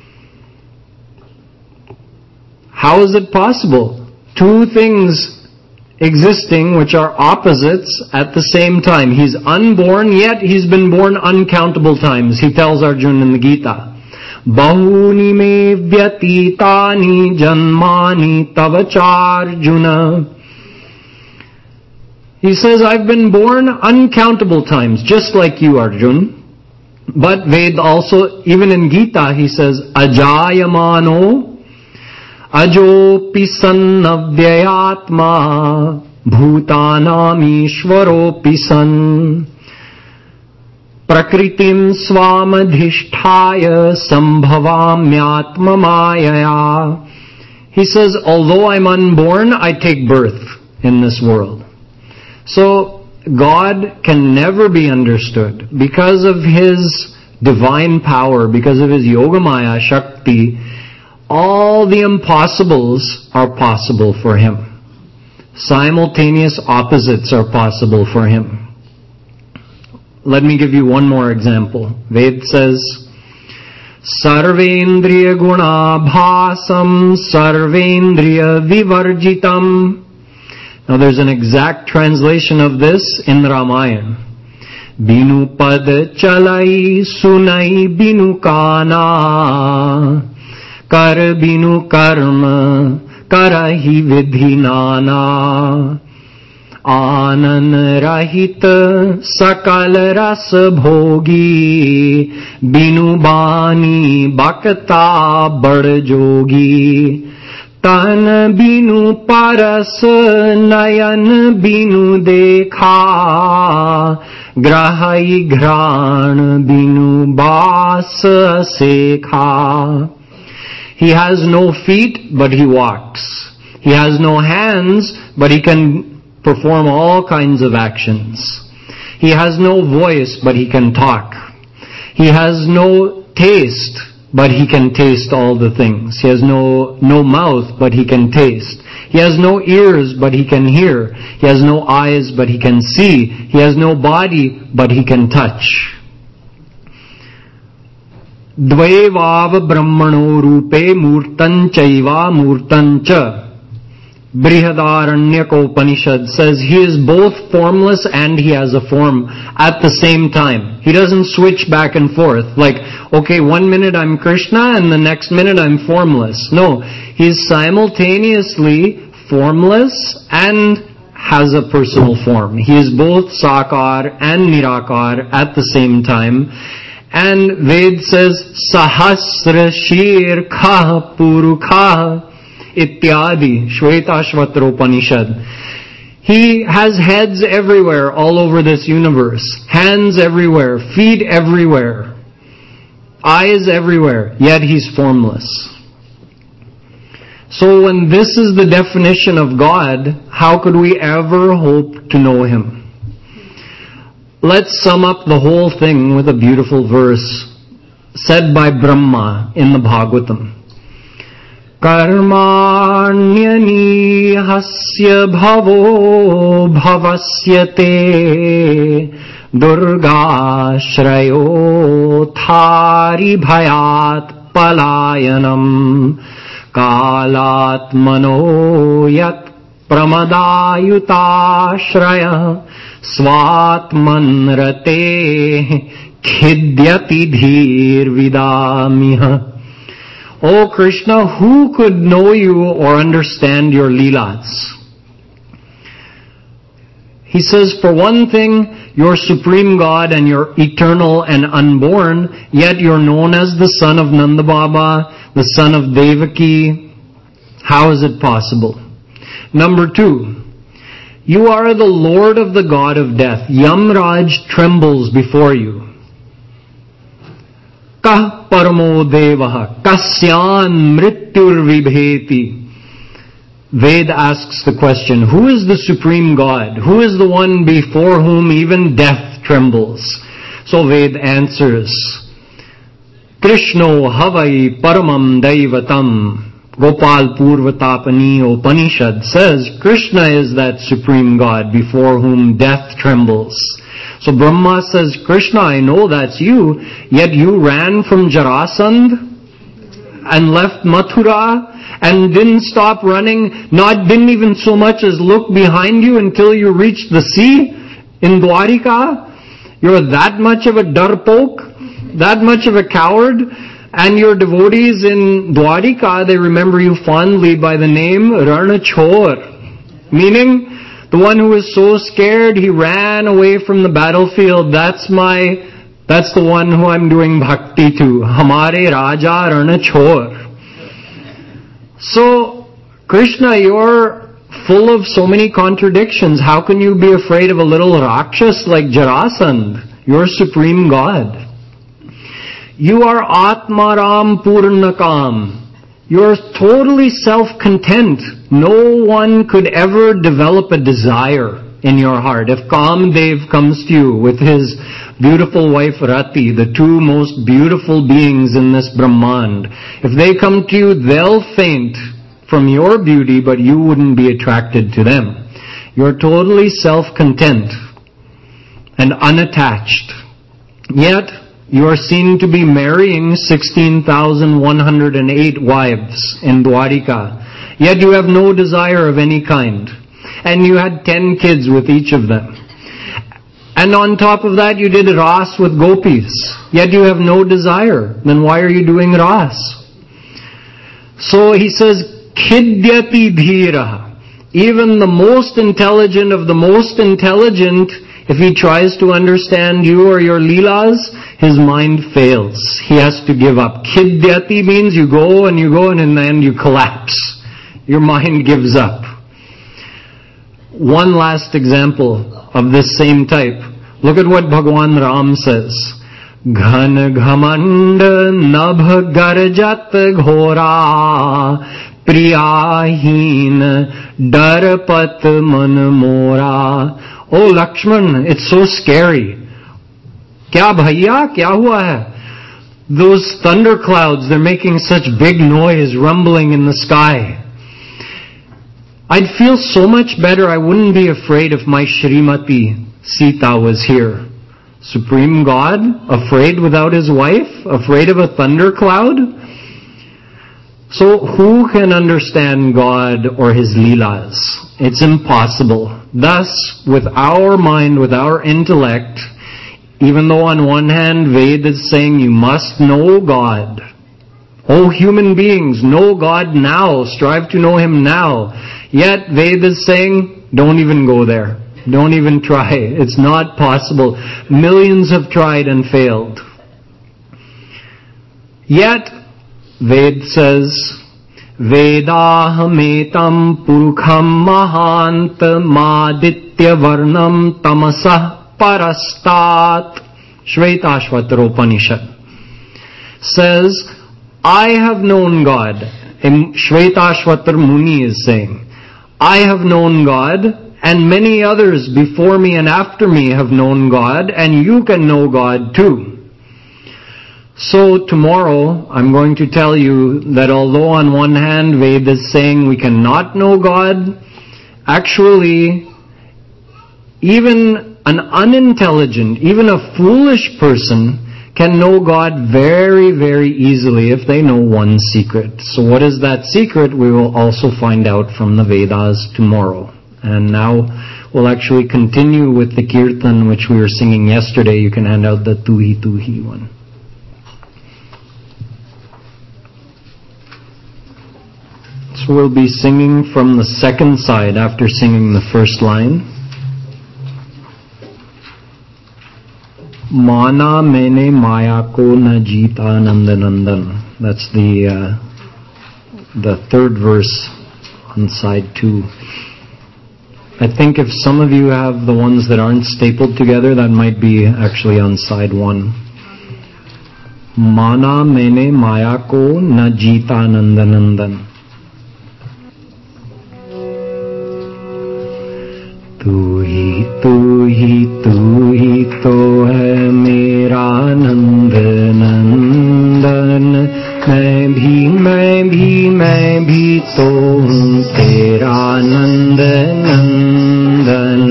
How is it possible? Two things existing which are opposites at the same time. He's unborn, yet he's been born uncountable times. He tells Arjuna in the Gita, Bahuni me vyatitani janmani tavacharjuna. He says, I've been born uncountable times, just like you, Arjun. But Ved also, even in Gita, he says, Ajayamano ajopi sannavyayatma bhutanam ishvaropi san prakritim swamadhisthaya sambhavamyatma mayaya. He says, although I'm unborn, I take birth in this world. So God can never be understood because of his divine power, because of his Yogamaya Shakti. All the impossibles are possible for him. Simultaneous opposites are possible for him. Let me give you one more example. Ved says, Sarvendriya guna bhasam sarvendriya vivarjitam. Now there's an exact translation of this in the Ramayana. Binu pad chalai sunai binu kana kar binu karma karahi vidhinana anan rahit sakal ras bhogi binu bani bakta bad jogi tan binu paras nayan binu dekha grahai gran binu bas sekha. He has no feet, but he walks. He has no hands, but he can perform all kinds of actions. He has no voice, but he can talk. He has no taste, but he can taste all the things. He has no mouth, but he can taste. He has no ears, but he can hear. He has no eyes, but he can see. He has no body, but he can touch. Dvaivav brahmano rupe murtan chaiva murtan cha. Brihadaranyaka Upanishad says he is both formless and he has a form at the same time. He doesn't switch back and forth. Like, okay, 1 minute I'm Krishna and the next minute I'm formless. No, he's simultaneously formless and has a personal form. He is both Sakar and Nirakar at the same time. And Ved says, Sahasra Shir Kha Purukha Ityadi, Shvetashvatra Upanishad. He has heads everywhere, all over this universe. Hands everywhere, feet everywhere, eyes everywhere, yet he's formless. So when this is the definition of God, how could we ever hope to know Him? Let's sum up the whole thing with a beautiful verse said by Brahma in the Bhagavatam. Karmanyani hasya bhavo bhavasyate durga shrayo thari bhayat palayanam kalatmano yat pramadayuta shraya svatmanrate khidyati dhir vidamiha. O Krishna, who could know you or understand your leelas? He says, for one thing, you're supreme God and you're eternal and unborn, yet you're known as the son of Nanda Baba, the son of Devaki. How is it possible? Number 2, you are the Lord of the God of death. Yamraj trembles before you. Kah paramo devaha, kasyan mrityur vibheti. Ved asks the question, who is the supreme God? Who is the one before whom even death trembles? So Ved answers, Krishno havai paramam daivatam. Gopal Purvatapani Upanishad says, Krishna is that supreme God before whom death trembles. So Brahma says, Krishna, I know that's you, yet you ran from Jarasandh and left Mathura and didn't stop running, didn't even so much as look behind you until you reached the sea in Dwarika. You're that much of a darpoke, that much of a coward, and your devotees in Dwarika, they remember you fondly by the name Ranachor, meaning the one who was so scared he ran away from the battlefield. That's the one who I'm doing bhakti to. Hamare Raja Ranachor. So, Krishna, you're full of so many contradictions. How can you be afraid of a little Rakshas like Jarasandh? You're supreme God. You are Atmaram Purnakam. You're totally self-content. No one could ever develop a desire in your heart. If Kamdev comes to you with his beautiful wife Rati, the two most beautiful beings in this Brahmand, if they come to you, they'll faint from your beauty, but you wouldn't be attracted to them. You're totally self-content and unattached. Yet, you are seen to be marrying 16,108 wives in Dwarika. Yet you have no desire of any kind. And you had 10 kids with each of them. And on top of that, you did Ras with gopis. Yet you have no desire. Then why are you doing Ras? So he says, Khidyati dhiraha. Even the most intelligent of the most intelligent, if he tries to understand you or your leelas, his mind fails. He has to give up. Khidyati means you go and in the end you collapse. Your mind gives up. One last example of this same type. Look at what Bhagwan Ram says. Ghan ghamand nabh garjat ghora Priyaheen darpat man mora. Oh Lakshman, it's so scary. Kya bhaiya, kya hua hai? Those thunder clouds, they're making such big noise, rumbling in the sky. I'd feel so much better, I wouldn't be afraid if my Shrimati Sita was here. Supreme God, afraid without his wife? Afraid of a thunder cloud? So who can understand God or His Leelas? It's impossible. Thus, with our mind, with our intellect, even though on one hand Ved is saying you must know God. Oh human beings, know God now, strive to know Him now. Yet Ved is saying, don't even go there. Don't even try. It's not possible. Millions have tried and failed. Yet, Ved says, Vedahametam purukham mahantamaditya varnam tamasah parastat. Shvetashvatara Upanishad says, I have known God. And Shvetashvatara Muni is saying, I have known God, and many others before me and after me have known God, and you can know God too. So tomorrow, I'm going to tell you that although on one hand Ved is saying we cannot know God, actually, even an unintelligent, even a foolish person can know God very, very easily if they know one secret. So what is that secret? We will also find out from the Vedas tomorrow. And now we'll actually continue with the Kirtan which we were singing yesterday. You can hand out the Tuhi Tuhi one. So we'll be singing from the second side after singing the first line. Mana mene maya ko na jita nandanandan. That's the third verse on side 2. I think if some of you have the ones that aren't stapled together, that might be actually on side 1. Mana mene maya ko na jita nandanandan. तू ही तो है मेरा नंद नंदन मैं भी तो हूँ तेरा नंद नंदन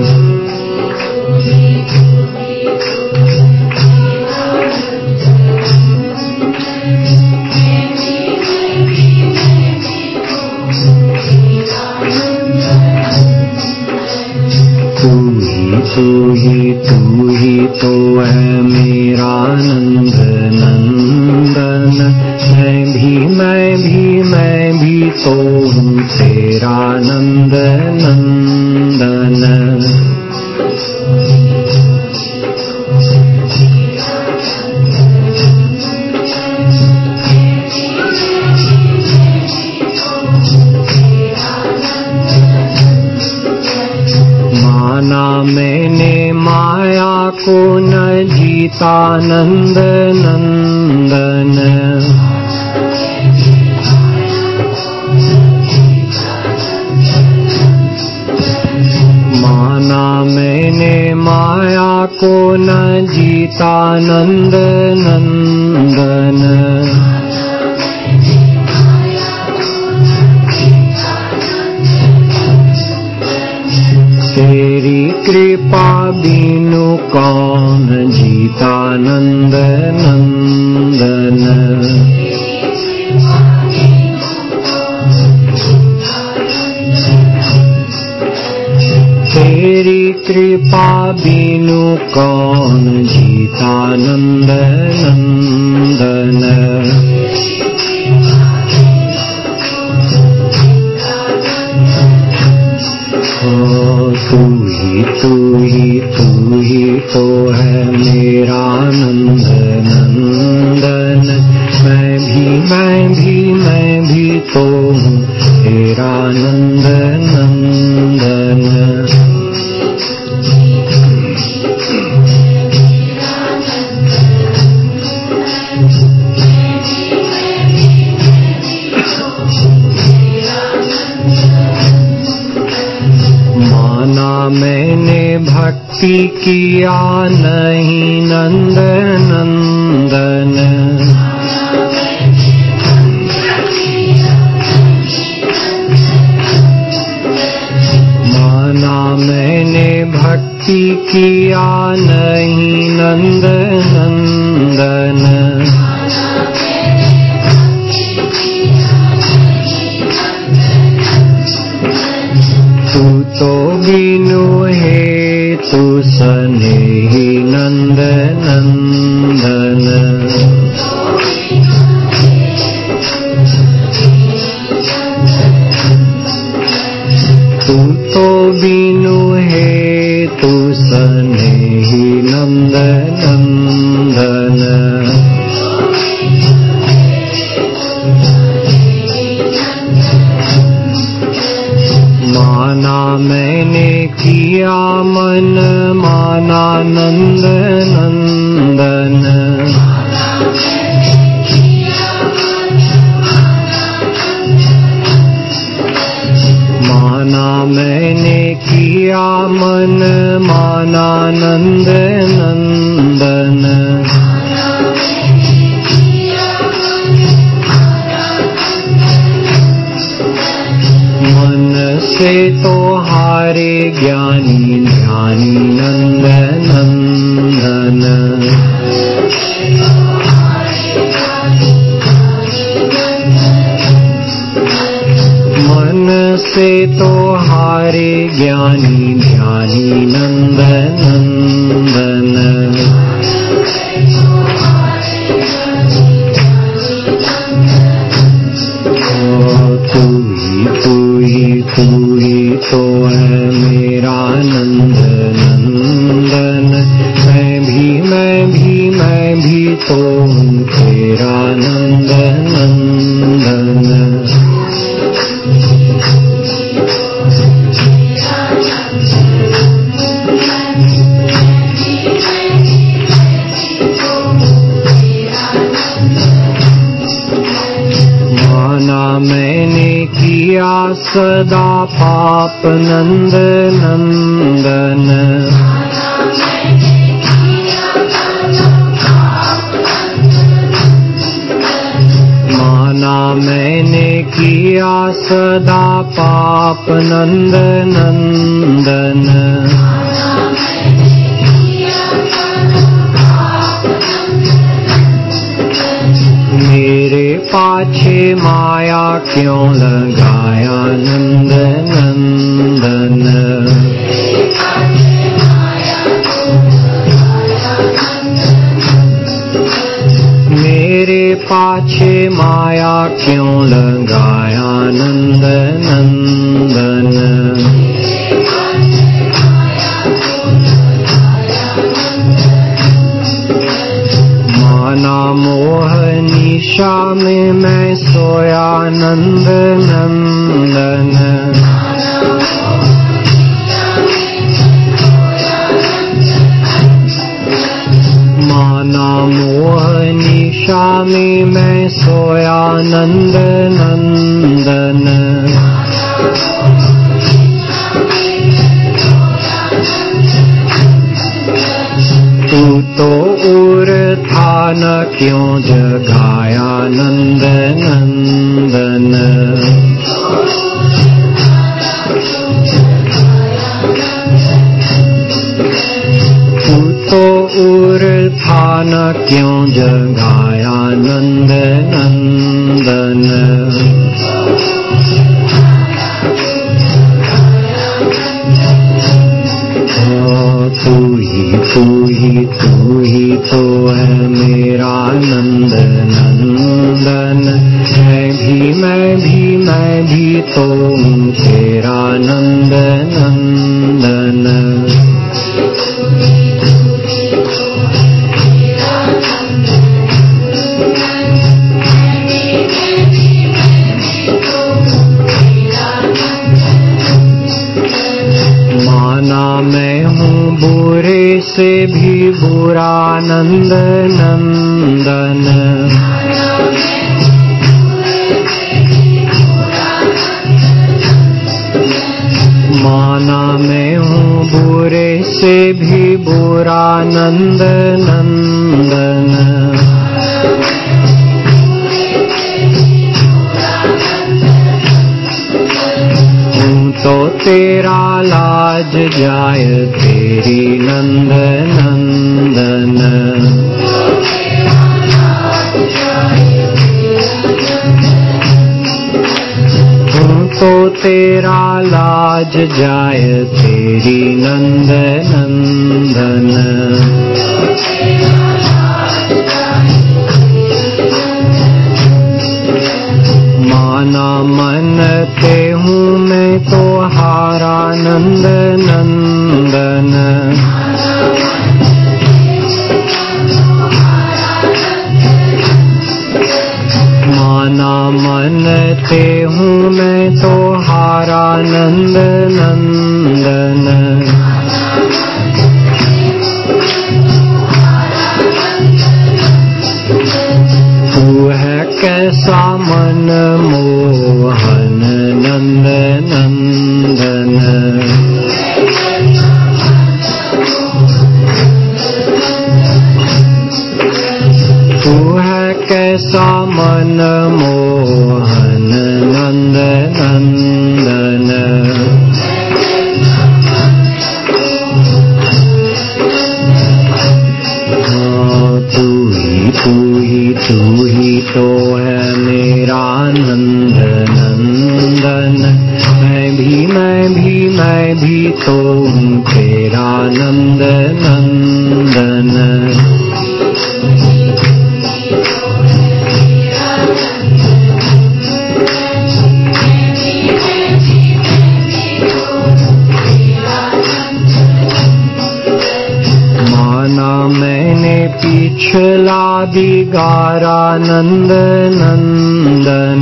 तू ही तो है मेरा नंद नंदन मैं भी तो हूँ तेरा नंद नंदन माना मैंने माया को न जीता नंद नंदन माना मैंने माया को न जीता नंद नंदन तेरी कृपा बिनु कौन जीता नंद नंदन तेरी कृपा बिनु कौन जीता नंद नंदन तू ही तो है मेरा नंद नंदन मैं भी तो हूँ तेरा नंद नंदन भक्ति किया नहीं नंद नंदन। माना मैंने भक्ति किया नहीं नंद नंदन। तू तो बिनु हेतु सनेही नंद नंदन। तू तो बिनु हेतु सनेही नंद नंदन। माना मैंने किया मन माना नंद नंदन। माना मैंने किया मन माना नंद नंदन। मन से तो हारे ज्ञानी ध्यानी नंद नंदन। मन से तो हारे ज्ञानी ध्यानी नंद नंदन। तू ही तो है मेरा नंद नंदन। मैं भी तो हूँ तेरा नंद नंदन। माना मैंने किया सदा पाप नंद नंदन। माना मैंने किया सदा पाप नंद नंदन। मेरे पाछे माया क्यों लगाया नंद नंदन। मेरे पाछे माया क्यों लगाया नंद नंदन। माना मोह निशा में मैं सोया नंद नंदन। माना मोह निशा में मैं सोया नंद नंदन। तू तो उर था न क्यों जगाया नंद नंदन। तू तो उर था न क्यों जगाया नंद नंदन। तू ही तो है मेरा नंद नंदन। मैं भी तो हूँ तेरा नंद नंदन। माना मैं हूँ बुरे से भी बुरा नंद नंदन। माना मैं हूँ बुरे से भी बुरा नंद नंदन, तो तेरा लाज जाय तेरी नंद नंदन, तो तेरा लाज जाय तेरी नंद नंदन। माना मन ते हूँ मैं तो हारा नंद नंदन, माना मन ते हूँ मैं तो हारा नंद नंदन, तू है कैसा मन मोहन नंद नंदन, तू है कैसा मन मोहन नंद नंदन, तू ही तो है मेरा नंद नंदन, मैं भी तो हूँ तेरा नंद नंदन। माना मैंने पिछला बिगारा नंद नंदन,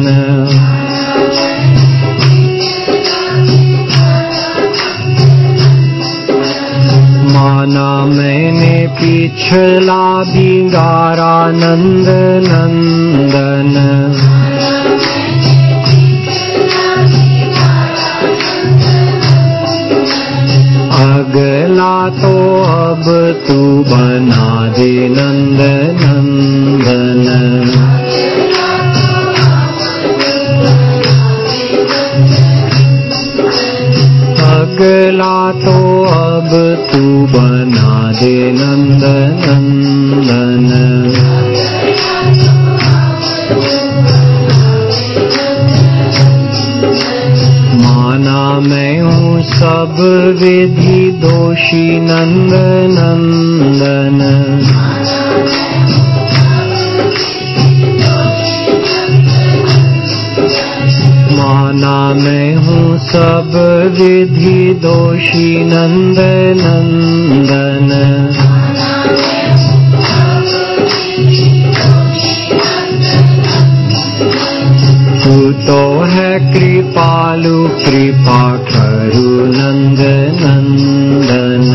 माना मैंने पिछला बिगारा नंद नंदन, अगला तो अब तू बना दे नंद नंदन, अगला तो अब तू बना दे नंद नंदन। माना मैं हूँ सब विधि दोषी नंद नंदन, माना मैं हूँ सब विधि दोषी नंद नंदन, तू तो है कृपालु कृपा करू नंद नंदन,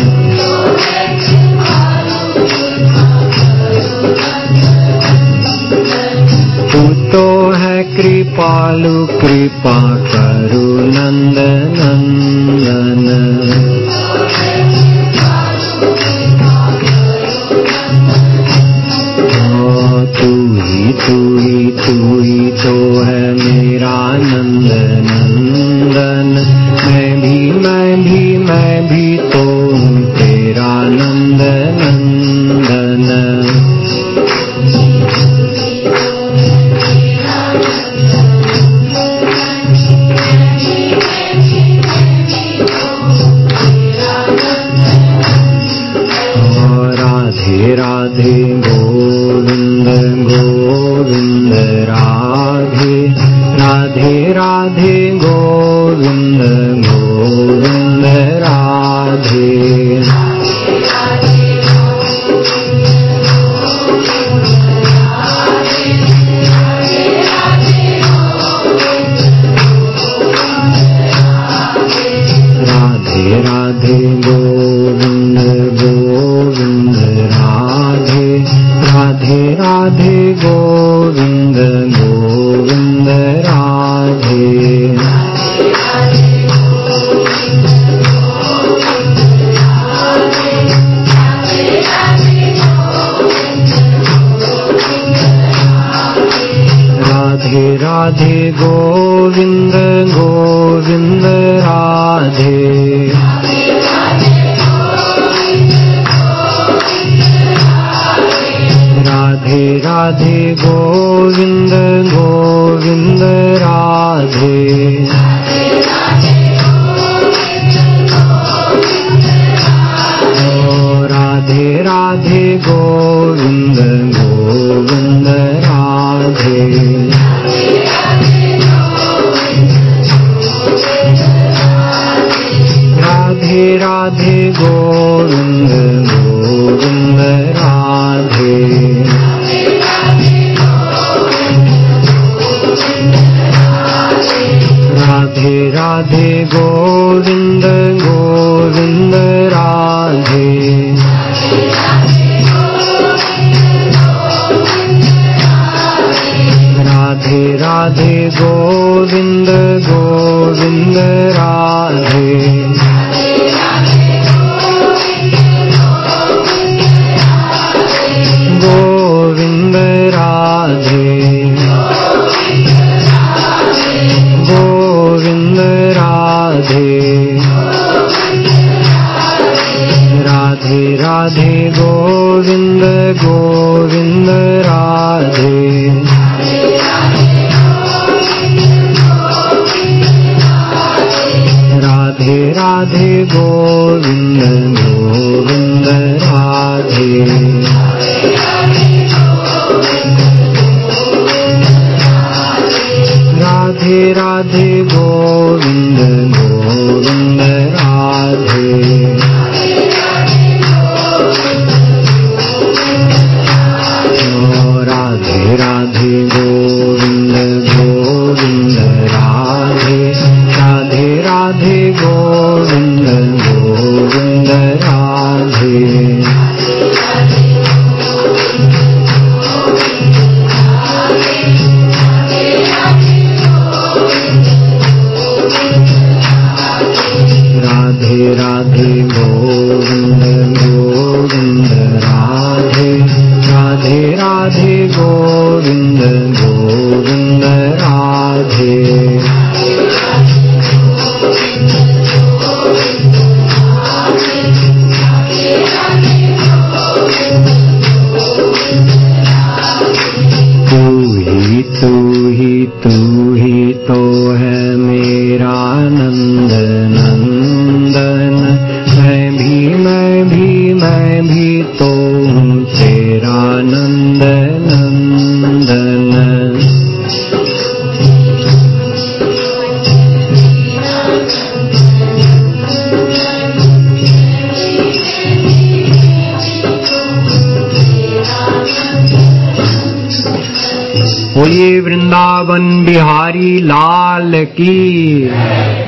तू तो है कृपालु कृपा करू नंद नंदन। तू ही तो है मेरा नंद नंदन, मैं भी तो हूँ तेरा नंद नंदन। राधे राधे गोविंद गोविंद राधे, राधे राधे गोविंद गोविंद राधे, राधे राधे गोविंद गोविंद राधे, राधे राधे गोविंद गोविंद राधे। राधे गोविंद गोविंद राधे राधे राधे गोविंद गोविंद राधे राधे राधे गोविंद गोविंद राधे राधे राधे गोविंद गोविंद राधे राधे राधे गोविंद गोविंद राधे राधे राधे गोविंद गोविंद राधे गोविंद राधे गोविंद राधे राधे राधे गोविंद गोविंद राधे राधे राधे गोविंद गोविंद राधे राधे राधे गोविंद गोविंद राधे राधे राधे गोविंद गोविंद राधे राधे राधे गोविंद गोविंद राधे राधे राधे गोविंद गोविंद राधे राधे राधे गोविंद गोविंद राधे तू ही तो है मेरा नंद नंदन मैं भी तो हूँ तेरा नंद नंदन बोलिए वृंदावन बिहारी लाल की।